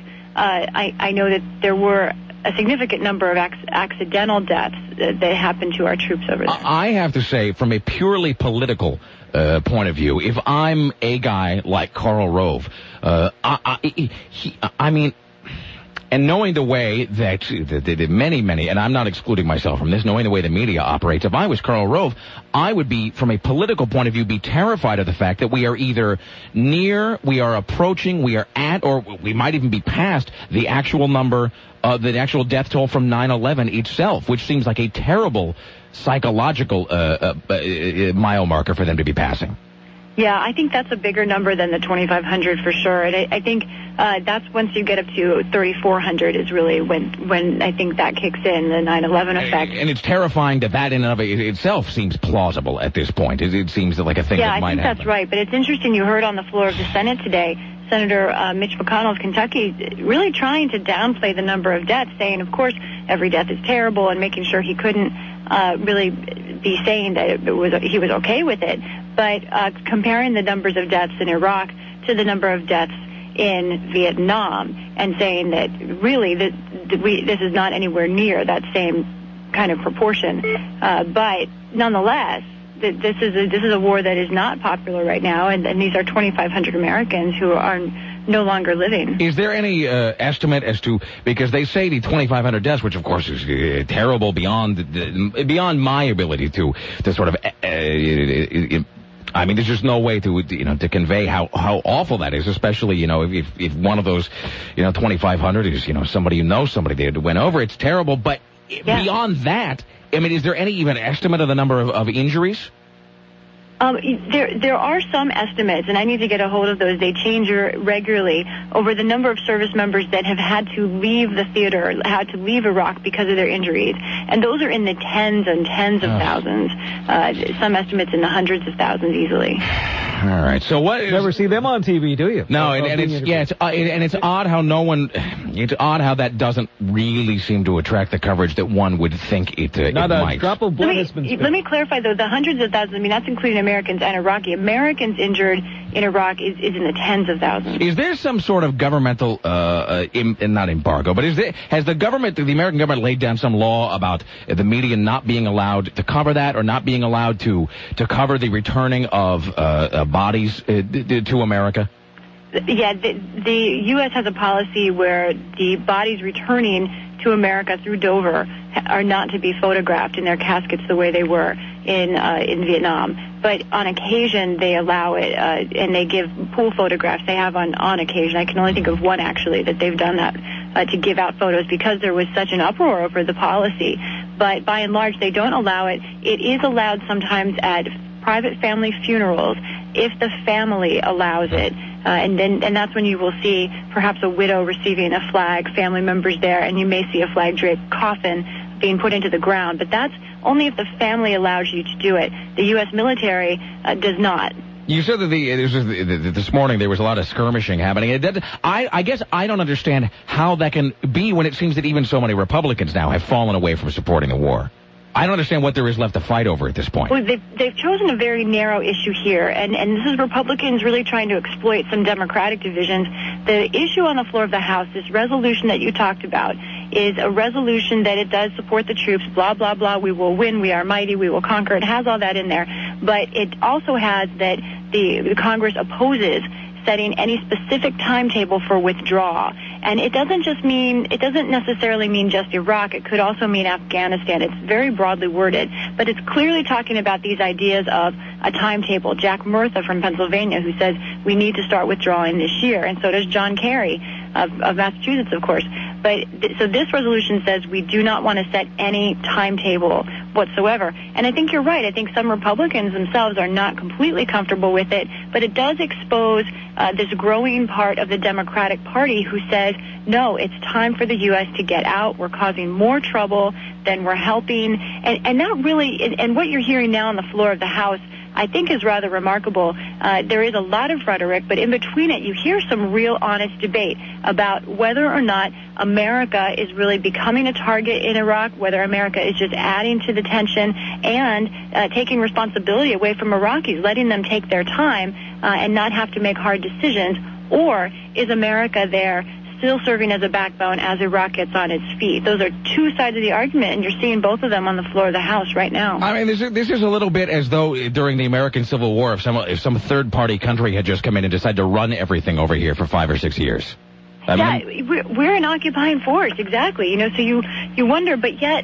I, I know that there were a significant number of ac- accidental deaths that, that happened to our troops over there. I have to say, from a purely political uh, point of view, if I'm a guy like Karl Rove, uh, I, I, he, I mean, and knowing the way that the, the, the many, many, and I'm not excluding myself from this, knowing the way the media operates, if I was Karl Rove, I would be, from a political point of view, be terrified of the fact that we are either near, we are approaching, we are at, or we might even be past the actual number, uh, the actual death toll from nine eleven itself, which seems like a terrible psychological uh, uh, uh, mile marker for them to be passing. Yeah, I think that's a bigger number than the twenty-five hundred for sure. And I, I think uh, that's once you get up to thirty-four hundred is really when when I think that kicks in, the nine eleven effect. And it's terrifying that that in and of it itself seems plausible at this point. It, it seems like a thing yeah, that might happen. Yeah, I think that's right. But it's interesting, you heard on the floor of the Senate today, Senator uh, Mitch McConnell of Kentucky really trying to downplay the number of deaths, saying, of course, every death is terrible, and making sure he couldn't uh, really be saying that it was he was okay with it. But uh, comparing the numbers of deaths in Iraq to the number of deaths in Vietnam, and saying that really that, that we, this is not anywhere near that same kind of proportion. Uh, but nonetheless, th- this is a, this is a war that is not popular right now, and, and these are twenty-five hundred Americans who are no longer living. Is there any uh, estimate as to, because they say the twenty-five hundred deaths, which of course is uh, terrible beyond the, beyond my ability to to sort of. Uh, uh, uh, I mean, there's just no way to, you know, to convey how, how awful that is, especially, you know, if, if one of those, you know, twenty-five hundred is, you know, somebody you know, somebody that went over. It's terrible. But yeah. Beyond that, I mean, is there any even estimate of the number of, of injuries? Um, there, there are some estimates, and I need to get a hold of those. They change regularly over the number of service members that have had to leave the theater, had to leave Iraq because of their injuries, and those are in the tens and tens of oh. thousands. Uh, some estimates in the hundreds of thousands easily. All right. So what? You never see them on T V, do you? No, and, and it's yeah, it's, uh, and it's odd how no one. It's odd how that doesn't really seem to attract the coverage that one would think it, uh, Not it a might. drop of blood let me, has been spilled. Let me clarify though. The hundreds of thousands. I mean, that's including Americans and Iraqi. Americans injured in Iraq is, is in the tens of thousands. Is there some sort of governmental, uh, uh im, not embargo, but is there, has the government, the American government, laid down some law about the media not being allowed to cover that, or not being allowed to to cover the returning of uh, uh, bodies uh, d- d- to America? Yeah, the, the U S has a policy where the bodies returning to America through Dover are not to be photographed in their caskets the way they were in uh, in Vietnam. But on occasion, they allow it, uh, and they give pool photographs. They have on, on occasion. I can only think of one, actually, that they've done that uh, to give out photos because there was such an uproar over the policy. But by and large, they don't allow it. It is allowed sometimes at private family funerals if the family allows it. Uh, and then, and that's when you will see perhaps a widow receiving a flag, family members there, and you may see a flag-draped coffin being put into the ground. But that's only if the family allows you to do it. The U S military uh, does not. You said that the, this, was the, the, this morning there was a lot of skirmishing happening. It, that, I, I guess I don't understand how that can be when it seems that even so many Republicans now have fallen away from supporting the war. I don't understand what there is left to fight over at this point. Well, they've, they've chosen a very narrow issue here, and, and this is Republicans really trying to exploit some Democratic divisions. The issue on the floor of the House, this resolution that you talked about, is a resolution that it does support the troops, blah, blah, blah, we will win, we are mighty, we will conquer. It has all that in there. But it also has that the, the Congress opposes setting any specific timetable for withdrawal. And it doesn't just mean, it doesn't necessarily mean just Iraq. It could also mean Afghanistan. It's very broadly worded, but it's clearly talking about these ideas of a timetable. Jack Murtha from Pennsylvania, who says we need to start withdrawing this year, and so does John Kerry of, of Massachusetts, of course. But th- so this resolution says we do not want to set any timetable whatsoever. And I think you're right. I think some Republicans themselves are not completely comfortable with it, but it does expose uh, this growing part of the Democratic Party who says, no, it's time for the U S to get out. We're causing more trouble than we're helping. And, and that really, and, and what you're hearing now on the floor of the House, I think is rather remarkable. Uh, there is a lot of rhetoric, but in between it, you hear some real honest debate about whether or not America is really becoming a target in Iraq, whether America is just adding to the tension and uh, taking responsibility away from Iraqis, letting them take their time uh, and not have to make hard decisions, or is America there still serving as a backbone as Iraq gets on its feet? Those are two sides of the argument, and you're seeing both of them on the floor of the House right now. I mean, this is, this is a little bit as though during the American Civil War, if some if some third-party country had just come in and decided to run everything over here for five or six years. I yeah, mean, we're, we're an occupying force, exactly. You know, so you you wonder, but yet,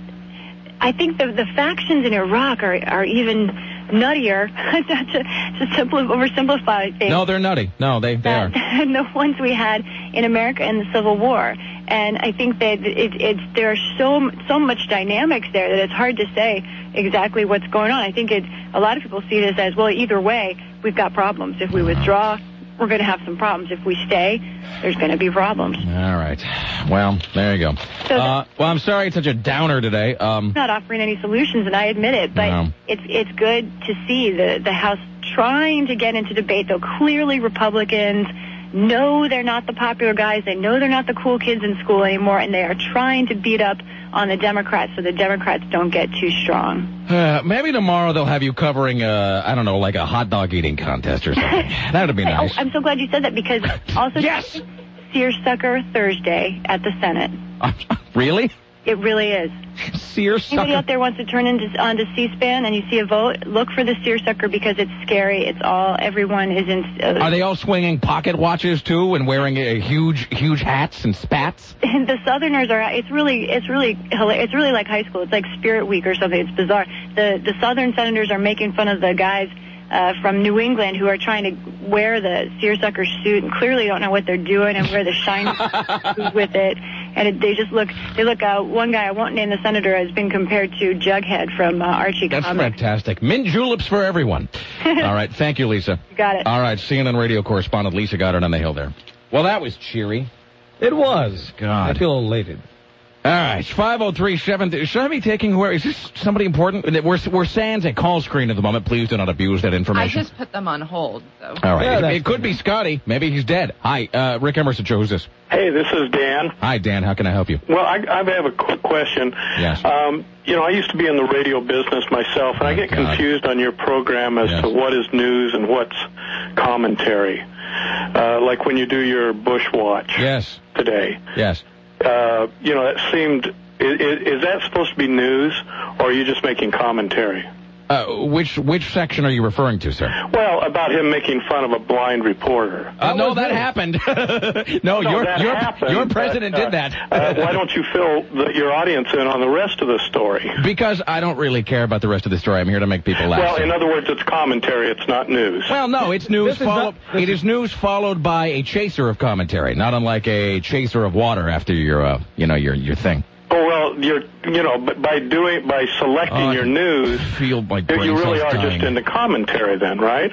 I think the the factions in Iraq are are even nuttier. Not to, to simply oversimplify things. No, they're nutty. No, they they are. And the ones we had in America in the Civil War. And I think that it, it's there are so so much dynamics there that it's hard to say exactly what's going on. I think it a lot of people see this as, well, either way, we've got problems. If we withdraw, we're going to have some problems. If we stay, there's going to be problems. All right. Well, there you go. So uh, well, I'm sorry it's such a downer today. Um, not offering any solutions, and I admit it, but no. it's it's good to see the, the House trying to get into debate, though clearly Republicans know they're not the popular guys. They know they're not the cool kids in school anymore, and they are trying to beat up on the Democrats so the Democrats don't get too strong. Uh, maybe tomorrow they'll have you covering, uh, I don't know, like a hot dog eating contest or something. That would be nice. Oh, I'm so glad you said that, because also yes! Seersucker Thursday at the Senate. Uh, really? It really is. Seersucker. Anybody out there wants to turn into onto C-SPAN and you see a vote, look for the seersucker, because it's scary. It's all, everyone is in... Uh, Are they all swinging pocket watches, too, and wearing uh, huge, huge hats and spats? And the Southerners are, it's really, it's really, it's really like high school. It's like Spirit Week or something. It's bizarre. The, the Southern senators are making fun of the guys uh, from New England who are trying to wear the seersucker suit and clearly don't know what they're doing and wear the shiny suit with it. And it, they just look, they look, uh, one guy, I won't name the senator, has been compared to Jughead from uh, Archie That's Comics. fantastic. Mint juleps for everyone. All right. Thank you, Lisa. You got it. All right. C N N radio correspondent Lisa Goddard on the Hill there. Well, that was cheery. It was. God. I feel elated. All right, five oh three seven. Should I be taking whoever? Is this somebody important? We're, we're sans a call screen at the moment. Please do not abuse that I information. just put them on hold, so. All right. Yeah, it that's it could be Scotty. Maybe he's dead. Hi, uh, Rick Emerson Show. Who's this? Hey, this is Dan. Hi, Dan. How can I help you? Well, I, I have a quick question. Yes. Um, you know, I used to be in the radio business myself, and Oh, I get God. confused on your program as Yes. to what is news and what's commentary. Uh, like when you do your Bush Watch Yes. today. Yes. Uh, you know, that seemed... Is, is that supposed to be news, or are you just making commentary? Uh, which which section are you referring to, sir? Well, about him making fun of a blind reporter. Uh, no, was that it? happened. no, No, your that your happened, your president but, uh, did that. uh, why don't you fill the, your audience in on the rest of the story? Because I don't really care about the rest of the story. I'm here to make people laugh. Well, in other words, it's commentary. It's not news. Well, no, it's news This is followed. not- this It is news followed by a chaser of commentary, not unlike a chaser of water after your, uh, you know, your your thing. Oh, well, you're, you know, but by doing, by selecting Oh, your I news, feel my you brain you really cells are dying. just into commentary then, right?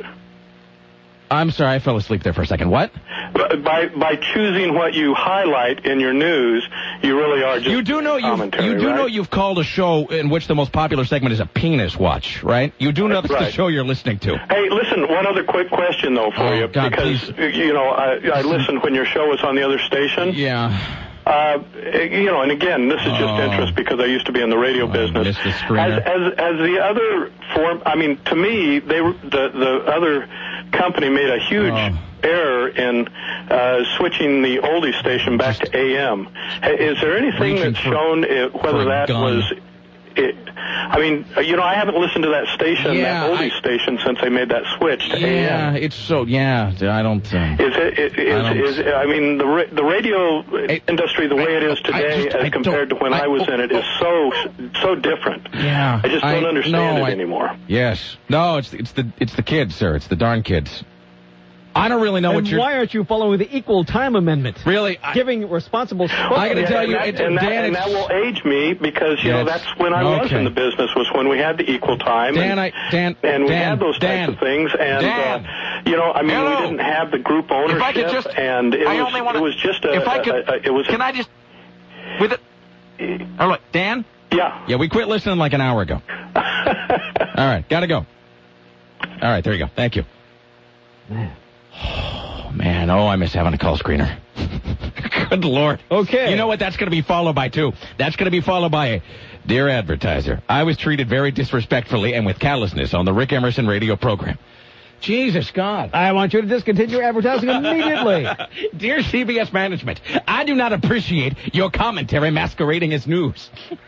I'm sorry, I fell asleep there for a second. What? But By by choosing what you highlight in your news, you really are just You do know you've commentary, you do right? know you've called a show in which the most popular segment is a penis watch, right? You do know that's the Right. show you're listening to. Hey, listen, one other quick question, though, for Oh, you, God, because, please. you know, I, I listened when your show was on the other station. Yeah. Uh, you know, and again, this is just Oh. interest because I used to be in the radio Oh, I business. missed the screener. As, as as the other form, I mean, to me, they were, the the other company made a huge Oh. error in uh, switching the oldie station back to A M. Hey, is there anything Reaching that's for- shown uh, for whether a that gun. was it, I mean, you know, I haven't listened to that station, Yeah, that oldie I- station, since they made that switch to A Yeah, M. it's so, yeah, I don't... Uh, Is it, it I don't- is, is, I mean, the ra- the radio industry, the way it is I today just- I as compared to don't- when I, I- was in it, is so so different. yeah. I just don't understand no, it I- anymore. Yes. No, it's it's the it's the kids, sir. It's the darn kids. I don't really know And what you're... why aren't you following the Equal Time Amendment? Really? I, Giving responsible... I gotta Yeah, tell and you, that, it's, and, that, Dan, and it's... that will age me because you know Yes. that's when I was Okay. in the business, was when we had the equal time. Dan, and, I... Dan, and we Dan, had those Dan, types of things, and Dan. uh, you know, I mean, Hello. we didn't have the group ownership, If I could just... and it I was only wanna, it was just a, If I could... a, a it was can a, I just... With it... Oh, look, Dan? yeah. Yeah, we quit listening like an hour ago. All right, gotta go. All right, there you go. Thank you. Oh, man. Oh, I miss having a call screener. Good Lord. Okay. You know what that's going to be followed by, too? That's going to be followed by a... Dear advertiser, I was treated very disrespectfully and with callousness on the Rick Emerson radio program. Jesus God. I want you to discontinue advertising immediately. Dear C B S management, I do not appreciate your commentary masquerading as news.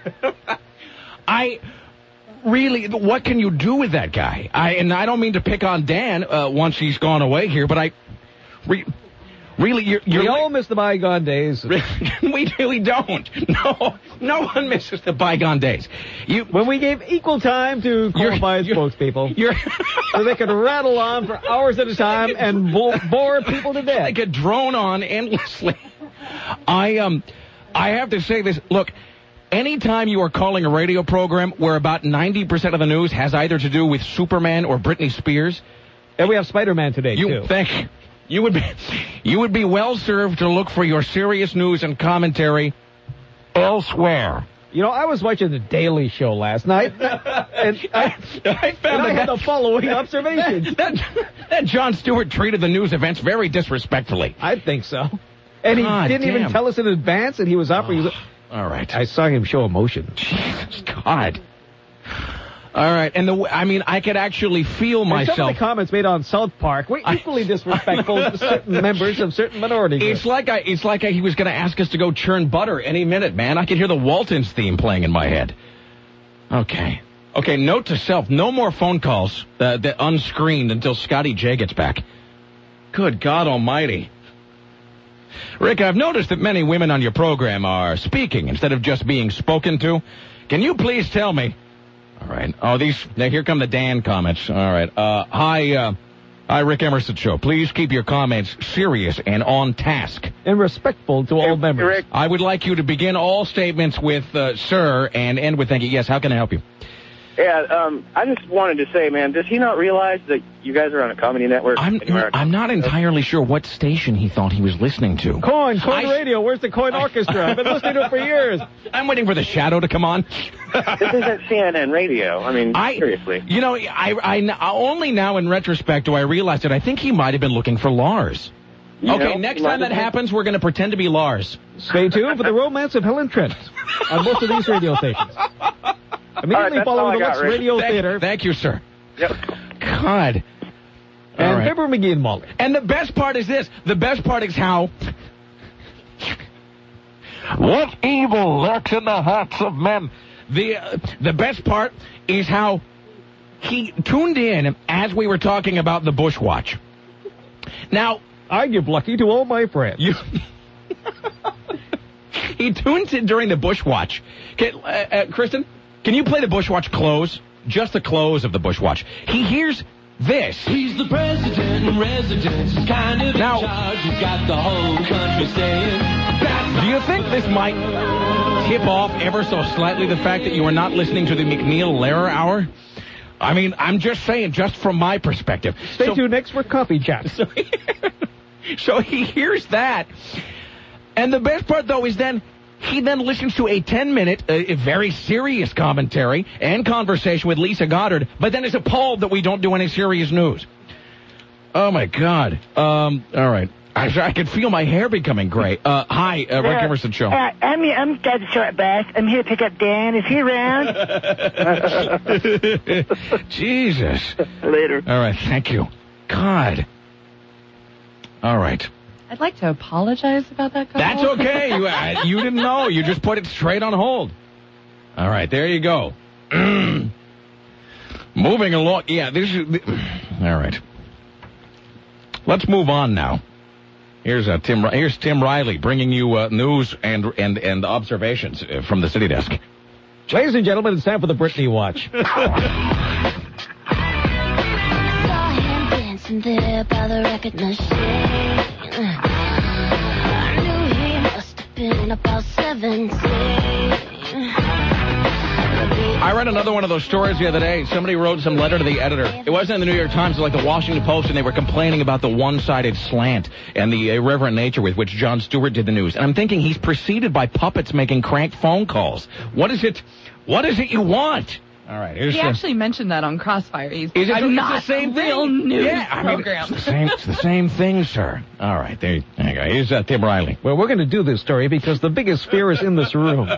I... Really, what can you do with that guy? I and I don't mean to pick on Dan uh, once he's gone away here, but I, re, really, you're, you're we all miss the bygone days. we really don't. No, no one misses the bygone days. You when we gave equal time to qualified you're, spokespeople, you're so they could rattle on for hours at a time and bo- bore people to death. They could drone on endlessly. I um, I have to say this. Look. Anytime you are calling a radio program where about ninety percent of the news has either to do with Superman or Britney Spears... And we have Spider-Man today, you too. Think, you would be you would be well served to look for your serious news and commentary elsewhere. You know, I was watching The Daily Show last night, and I, I found and I had that, the following observations. that, that, that Jon Stewart treated the news events very disrespectfully. I think so. And he God didn't damn. even tell us in advance that he was up. He was, All right. I saw him show emotion. Jesus God. All right, and the I mean, I could actually feel And myself. some of the comments made on South Park were equally disrespectful to certain members of certain minority groups. It's like I, it's like I, he was going to ask us to go churn butter any minute, man. I could hear the Waltons theme playing in my head. Okay. Okay, note to self, no more phone calls uh, that unscreened until Scotty J gets back. Good God almighty. Rick, I've noticed that many women on your program are speaking instead of just being spoken to. Can you please tell me... All right. Oh, these... Now, here come the Dan comments. All right. Uh, hi, uh... Hi, Rick Emerson Show. Please keep your comments serious and on task. And respectful to all members. Rick. I would like you to begin all statements with, uh, sir, and end with thank you. Yes, how can I help you? Yeah, um, I just wanted to say, man, does he not realize that you guys are on a comedy network? I'm anywhere? I'm not entirely sure what station he thought he was listening to. Coin, Coin I- Radio. Where's the Coin Orchestra? I've been listening to it for years. I'm waiting for the shadow to come on. This isn't C N N radio. I mean, I, seriously. You know, I, I, only now in retrospect do I realize that I think he might have been looking for Lars. You okay, know, next he might time that have been- happens, we're going to pretend to be Lars. Stay tuned for the romance of Helen Trent on most of these radio stations. Immediately that's all following I the got, Lux Rick. Radio Thank, Theater thank you, sir. Yep. God. All and right. Fibber McGee and Molly. And the best part is this. The best part is how... What evil lurks in the hearts of men? The, uh, the best part is how he tuned in as we were talking about the Bush Watch. Now... I give lucky to all my friends. You... He tunes in during the Bush Watch. Can, uh, uh, Kristen, can you play the Bush Watch close? Just the close of the Bush Watch. He hears this. He's the president and residence is kind of Now- in charge. He's got the whole country saying, that's Do you think this might tip off ever so slightly the fact that you are not listening to the McNeil Lehrer Hour? I mean, I'm just saying, just from my perspective. Stay So- tuned next for Coffee Chat. So he, so he hears that. And the best part, though, is then he then listens to a ten-minute, uh, very serious commentary and conversation with Lisa Goddard, but then is appalled that we don't do any serious news. Oh, my God. Um, all right. I, I can feel my hair becoming gray. Uh, hi, uh, Rick Emerson Show. Uh, I'm I'm Dad Short Bass. I'm here to pick up Dan. Is he around? Jesus. Later. All right, thank you. God. All right. I'd like to apologize about that call. That's okay. You uh, you didn't know. You just put it straight on hold. All right, there you go. Moving along. Yeah, this is... All right. Let's move on now. Here's uh, Tim. Here's Tim Riley bringing you uh, news and and and observations uh, from the city desk. Ladies and gentlemen, it's time for the Britney Watch. Saw him dancing there by the record machine. I knew he must have been about seventeen. I read another one of those stories the other day. Somebody wrote some letter to the editor. It wasn't in the New York Times, it was like the Washington Post, and they were complaining about the one-sided slant and the irreverent nature with which Jon Stewart did the news. And I'm thinking he's preceded by puppets making crank phone calls. What is it? What is it you want? All right. Here's he the, actually mentioned that on Crossfire. He's is it I'm the, not it's the same a real thing? news yeah, I mean, program. it's the same. It's the same thing, sir. All right. There, there you go. Here's uh, Tim Riley. Well, we're going to do this story because the biggest fear is in this room.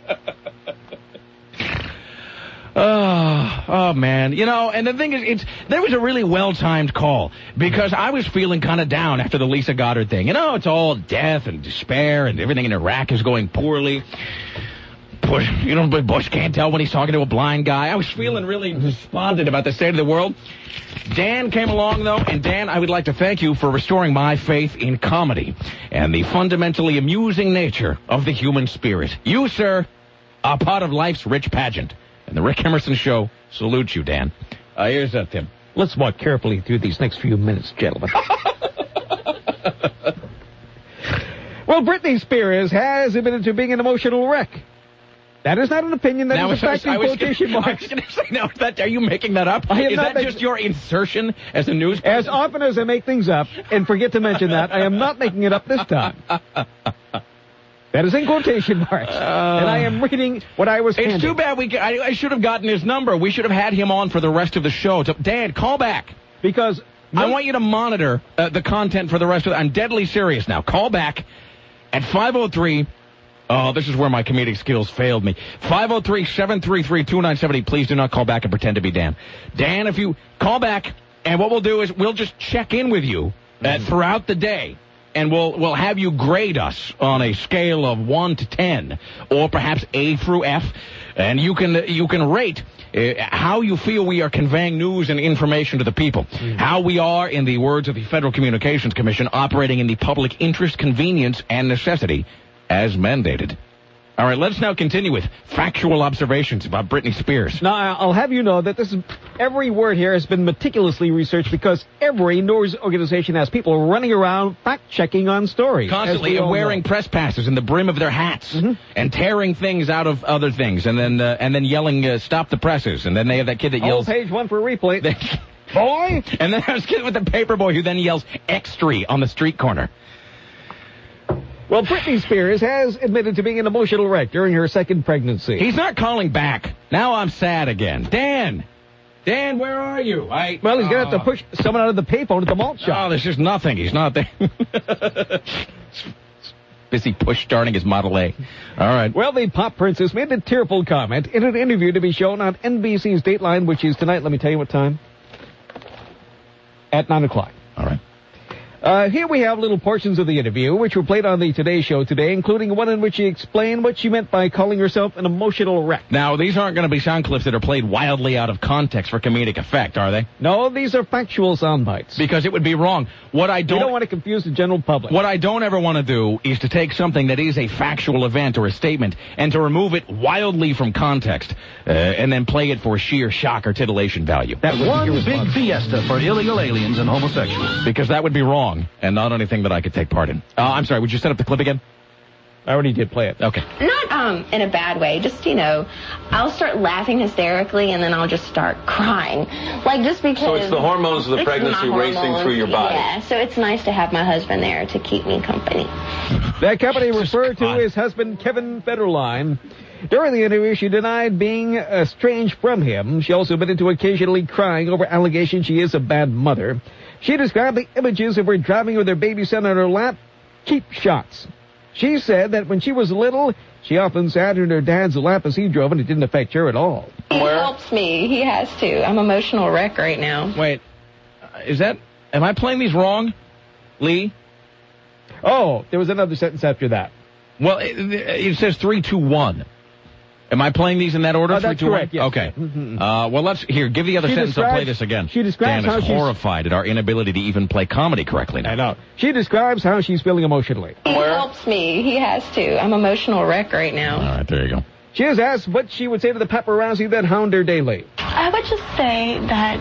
Oh, oh, man. You know, and the thing is, it's there was a really well-timed call because I was feeling kind of down after the Lisa Goddard thing. You know, it's all death and despair and everything in Iraq is going poorly. Bush, you know, but Bush can't tell when he's talking to a blind guy. I was feeling really despondent about the state of the world. Dan came along, though, and Dan, I would like to thank you for restoring my faith in comedy and the fundamentally amusing nature of the human spirit. You, sir, are part of life's rich pageant. And the Rick Emerson Show salutes you, Dan. Uh, here's that, Tim. Let's walk carefully through these next few minutes, gentlemen. Well, Britney Spears has admitted to being an emotional wreck. That is not an opinion. That now, is a fact in quotation marks. I was going to say, now, is that, are you making that up? I am is not that making, just your insertion as a news person? As often as I make things up and forget to mention that, I am not making it up this time. That is in quotation marks. Uh, and I am reading what I was It's handed. too bad we. I, I should have gotten his number. We should have had him on for the rest of the show. To, Dan, call back. Because no, I want you to monitor uh, the content for the rest of the... I'm deadly serious now. Call back at five oh three... Oh, this is where my comedic skills failed me. five oh three, seven three three, two nine seven oh. Please do not call back and pretend to be Dan. Dan, if you call back, and what we'll do is we'll just check in with you uh, mm-hmm. throughout the day. And we'll we'll have you grade us on a scale of one to ten, or perhaps A through F, and you can you can rate uh, how you feel we are conveying news and information to the people, mm-hmm. how we are, in the words of the Federal Communications Commission, operating in the public interest, convenience, and necessity as mandated. All right, let's now continue with factual observations about Britney Spears. Now, I'll have you know that this is, every word here has been meticulously researched because every news organization has people running around fact-checking on stories. Constantly wearing press passes in the brim of their hats mm-hmm. and tearing things out of other things and then uh, and then yelling, uh, stop the presses. And then they have that kid that yells... Oh, page one for replay. Boy! And then I was kidding with the paper boy who then yells extra on the street corner. Well, Britney Spears has admitted to being an emotional wreck during her second pregnancy. He's not calling back. Now I'm sad again. Dan! Dan, where are you? I. Well, he's oh. going to have to push someone out of the payphone at the malt shop. Oh, there's just nothing. He's not there. Busy push starting his Model A. All right. Well, the pop princess made a tearful comment in an interview to be shown on N B C's Dateline, which is tonight. Let me tell you what time. At nine o'clock. All right. Uh, here we have little portions of the interview, which were played on the Today Show today, including one in which she explained what she meant by calling herself an emotional wreck. Now, these aren't going to be sound clips that are played wildly out of context for comedic effect, are they? No, these are factual sound bites. Because it would be wrong. What I don't... You don't want to confuse the general public. What I don't ever want to do is to take something that is a factual event or a statement and to remove it wildly from context uh, and then play it for sheer shock or titillation value. That one big fiesta for illegal aliens and homosexuals. Because that would be wrong. And not anything that I could take part in. Uh, I'm sorry, would you set up the clip again? I already did play it. Okay. Not um in a bad way, just, you know, I'll start laughing hysterically and then I'll just start crying. Like, just because... So it's the hormones of the pregnancy racing through your body. Yeah, so it's nice to have my husband there to keep me company. That company referred to his husband, Kevin Federline. During the interview, she denied being estranged from him. She also admitted to occasionally crying over allegations she is a bad mother. She described the images of her driving with her baby son on her lap, cheap shots. She said that when she was little, she often sat in her dad's lap as he drove, and it didn't affect her at all. He helps me. He has to. I'm an emotional wreck right now. Wait, is that... Am I playing these wrong, Lee? Oh, there was another sentence after that. Well, it, it says three, two, one. Am I playing these in that order? Oh, that's Three, two, correct, one? yes. Okay. Uh, well, let's here. Give the other She sentence. I'll play describes- this again. she describes Dan how is she's- horrified at our inability to even play comedy correctly now. I know. She describes how she's feeling emotionally. He helps me. He has to. I'm an emotional wreck right now. All right, there you go. She is asked what she would say to the paparazzi that hound her daily. I would just say that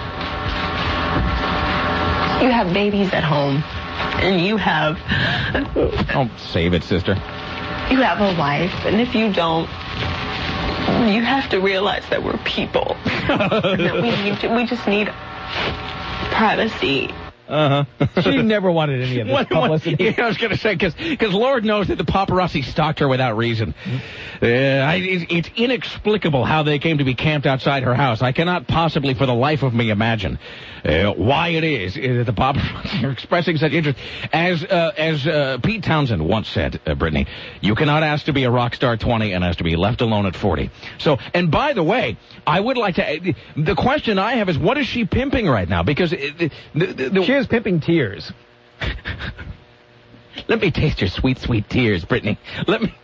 you have babies at home, and you have Oh, save it, sister. you have a wife, and if you don't, you have to realize that we're people. And that we need to, we just need privacy. Uh huh. She never wanted any of this What- what- publicity. yeah, I was going to say, because Lord knows that the paparazzi stalked her without reason. Uh, I, it, it's inexplicable how they came to be camped outside her house. I cannot possibly, for the life of me, imagine uh, why it is uh, that the paparazzi are expressing such interest. As uh, as uh, Pete Townsend once said, uh, Brittany, you cannot ask to be a rock star at twenty and ask to be left alone at forty. So, and by the way, I would like to, uh, the question I have is, what is she pimping right now? Because it, the, the, the, She is pimping tears. Let me taste your sweet, sweet tears, Brittany. Let me.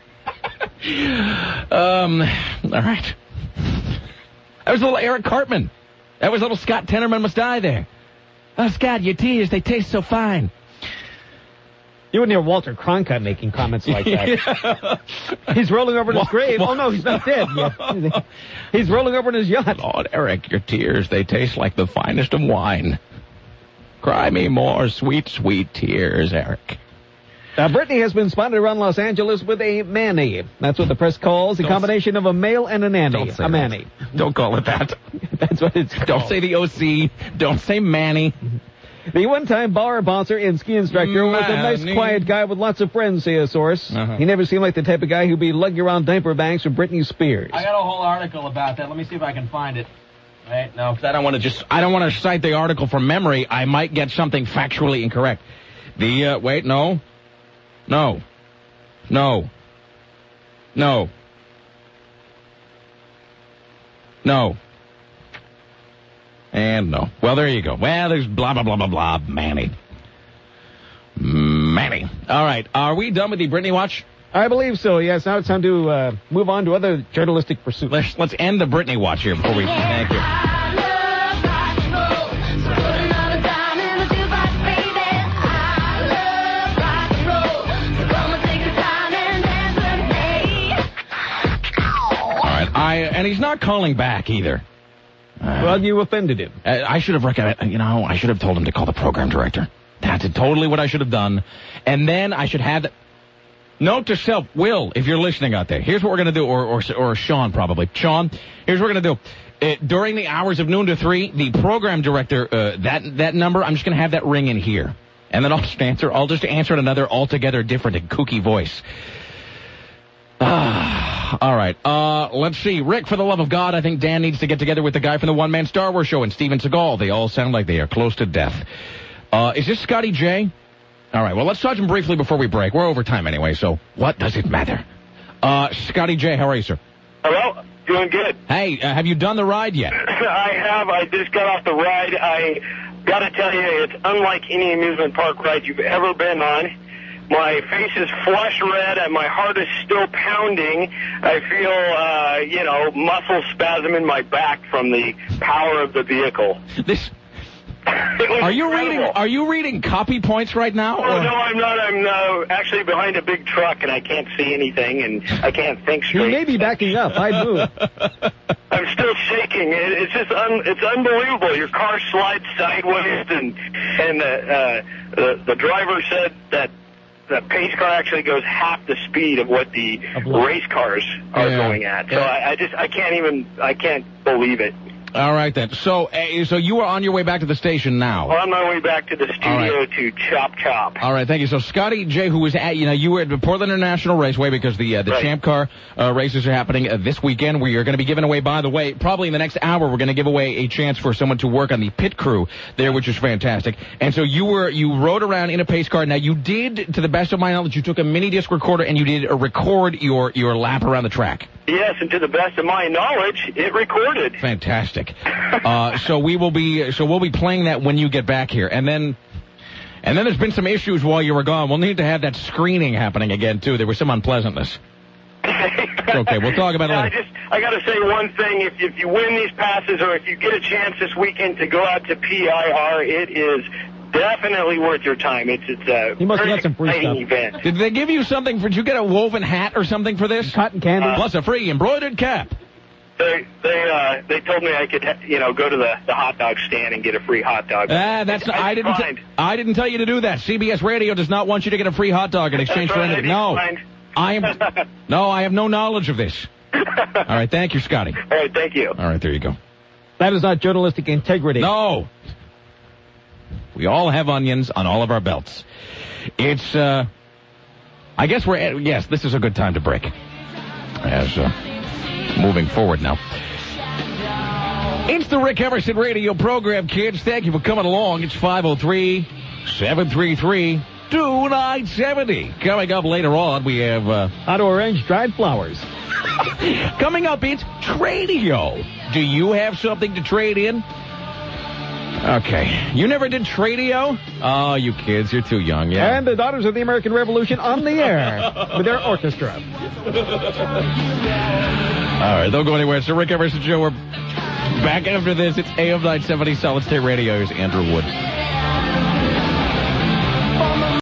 um. All right. That was a little Eric Cartman. That was a little Scott Tenorman Must Die there. Oh, Scott, your tears, they taste so fine. You wouldn't hear Walter Cronkite making comments like that. He's rolling over in his grave. Oh, no, he's not dead yet. He's rolling over in his yacht. Lord, Eric, your tears, they taste like the finest of wine. Cry me more sweet, sweet tears, Eric. Now, Brittany has been spotted around Los Angeles with a manny. That's what the press calls a Don't combination of a male and a nanny. Don't say a that. manny. Don't call it that. That's what it's called. Don't say the O C. Don't say Manny. The one-time bar bouncer and ski instructor was a nice, Manny. quiet guy with lots of friends, say a source. Uh-huh. He never seemed like the type of guy who'd be lugging around diaper bags for Britney Spears. I got a whole article about that. Let me see if I can find it. Right? No. I don't want to just, I don't want to cite the article from memory. I might get something factually incorrect. The, uh, wait, no. No. No. No. No. And no. Well, there you go. Well, there's blah, blah, blah, blah, blah, Manny. Manny. All right. Are we done with the Britney Watch? I believe so, yes. Now it's time to uh, move on to other journalistic pursuits. Let's, let's end the Britney Watch here before we, thank you. I, and he's not calling back either. Uh, well, you offended him. I, I should have recommended, you know, I should have told him to call the program director. That's totally what I should have done. And then I should have the... Note to self, Will, if you're listening out there, here's what we're going to do, or, or or Sean probably. Sean, here's what we're going to do. Uh, during the hours of noon to three, the program director, uh, that that number, I'm just going to have that ring in here. And then I'll just answer, I'll just answer in another altogether different and kooky voice. Ah, all right. Uh, let's see. Rick, for the love of God, I think Dan needs to get together with the guy from the one-man Star Wars show and Steven Seagal. They all sound like they are close to death. Uh, is this Scotty J? All right. Well, let's touch him briefly before we break. We're over time anyway, so what does it matter? Uh, Scotty J, how are you, sir? Hello? Doing good. Hey, uh, have you done the ride yet? I have. I just got off the ride. I got to tell you, it's unlike any amusement park ride you've ever been on. My face is flush red and my heart is still pounding. I feel, uh, you know, muscle spasm in my back from the power of the vehicle. This... Are you reading? Are you reading copy points right now? Oh, or? no, I'm not. I'm uh, actually behind a big truck, and I can't see anything, and I can't think straight. You may be backing up. I'd move. I'm still shaking. It, it's just un, it's unbelievable. Your car slides sideways, and and the, uh, the the driver said that the pace car actually goes half the speed of what the race cars are Yeah. going at. So Yeah. I, I just I can't even I can't believe it. All right, then. So, uh, so you are on your way back to the station now. On my way back to the studio right. to chop chop. All right, thank you. So, Scotty J, who was at, you know, you were at the Portland International Raceway because the uh, the Right. Champ Car uh, races are happening uh, this weekend. We are going to be giving away, by the way, probably in the next hour, we're going to give away a chance for someone to work on the pit crew there, which is fantastic. And so you were, you rode around in a pace car. Now, you did, to the best of my knowledge, you took a mini disc recorder and you did uh, record your, your lap around the track. Yes, and to the best of my knowledge, it recorded. Fantastic. Uh, so we will be, so we'll be playing that when you get back here. And then, and then there's been some issues while you were gone. We'll need to have that screening happening again, too. There was some unpleasantness. Okay, we'll talk about it I later. just, I got to say one thing. If, if you win these passes or if you get a chance this weekend to go out to P I R, it is definitely worth your time. It's, it's a He must have very got some free exciting stuff. event. Did they give you something? For, did you get a woven hat or something for this? Cotton candy. Plus a free embroidered cap. They they uh, they told me I could, you know, go to the, the hot dog stand and get a free hot dog. Ah, that's not, I didn't. T- I didn't tell you to do that. C B S Radio does not want you to get a free hot dog in exchange That's for right, anything. I No, declined. I am. No, I have no knowledge of this. All right, thank you, Scotty. All right, thank you. All right, there you go. That is not journalistic integrity. No. We all have onions on all of our belts. It's. uh I guess we're. At, yes, this is a good time to break. As. Uh, Moving forward now. It's the Rick Emerson radio program, kids. Thank you for coming along. It's five oh three, seven three three, two nine seven oh. Coming up later on, we have... Uh, How to arrange dried flowers. Coming up, it's Tradio. Do you have something to trade in? Okay. You never did Tradio? Oh, you kids, you're too young, yeah. And the Daughters of the American Revolution on the air with their orchestra. All right, don't go anywhere. It's the Rick Emerson Show. We're back after this. It's A M nine seventy Solid State Radio. Here's Andrew Wood.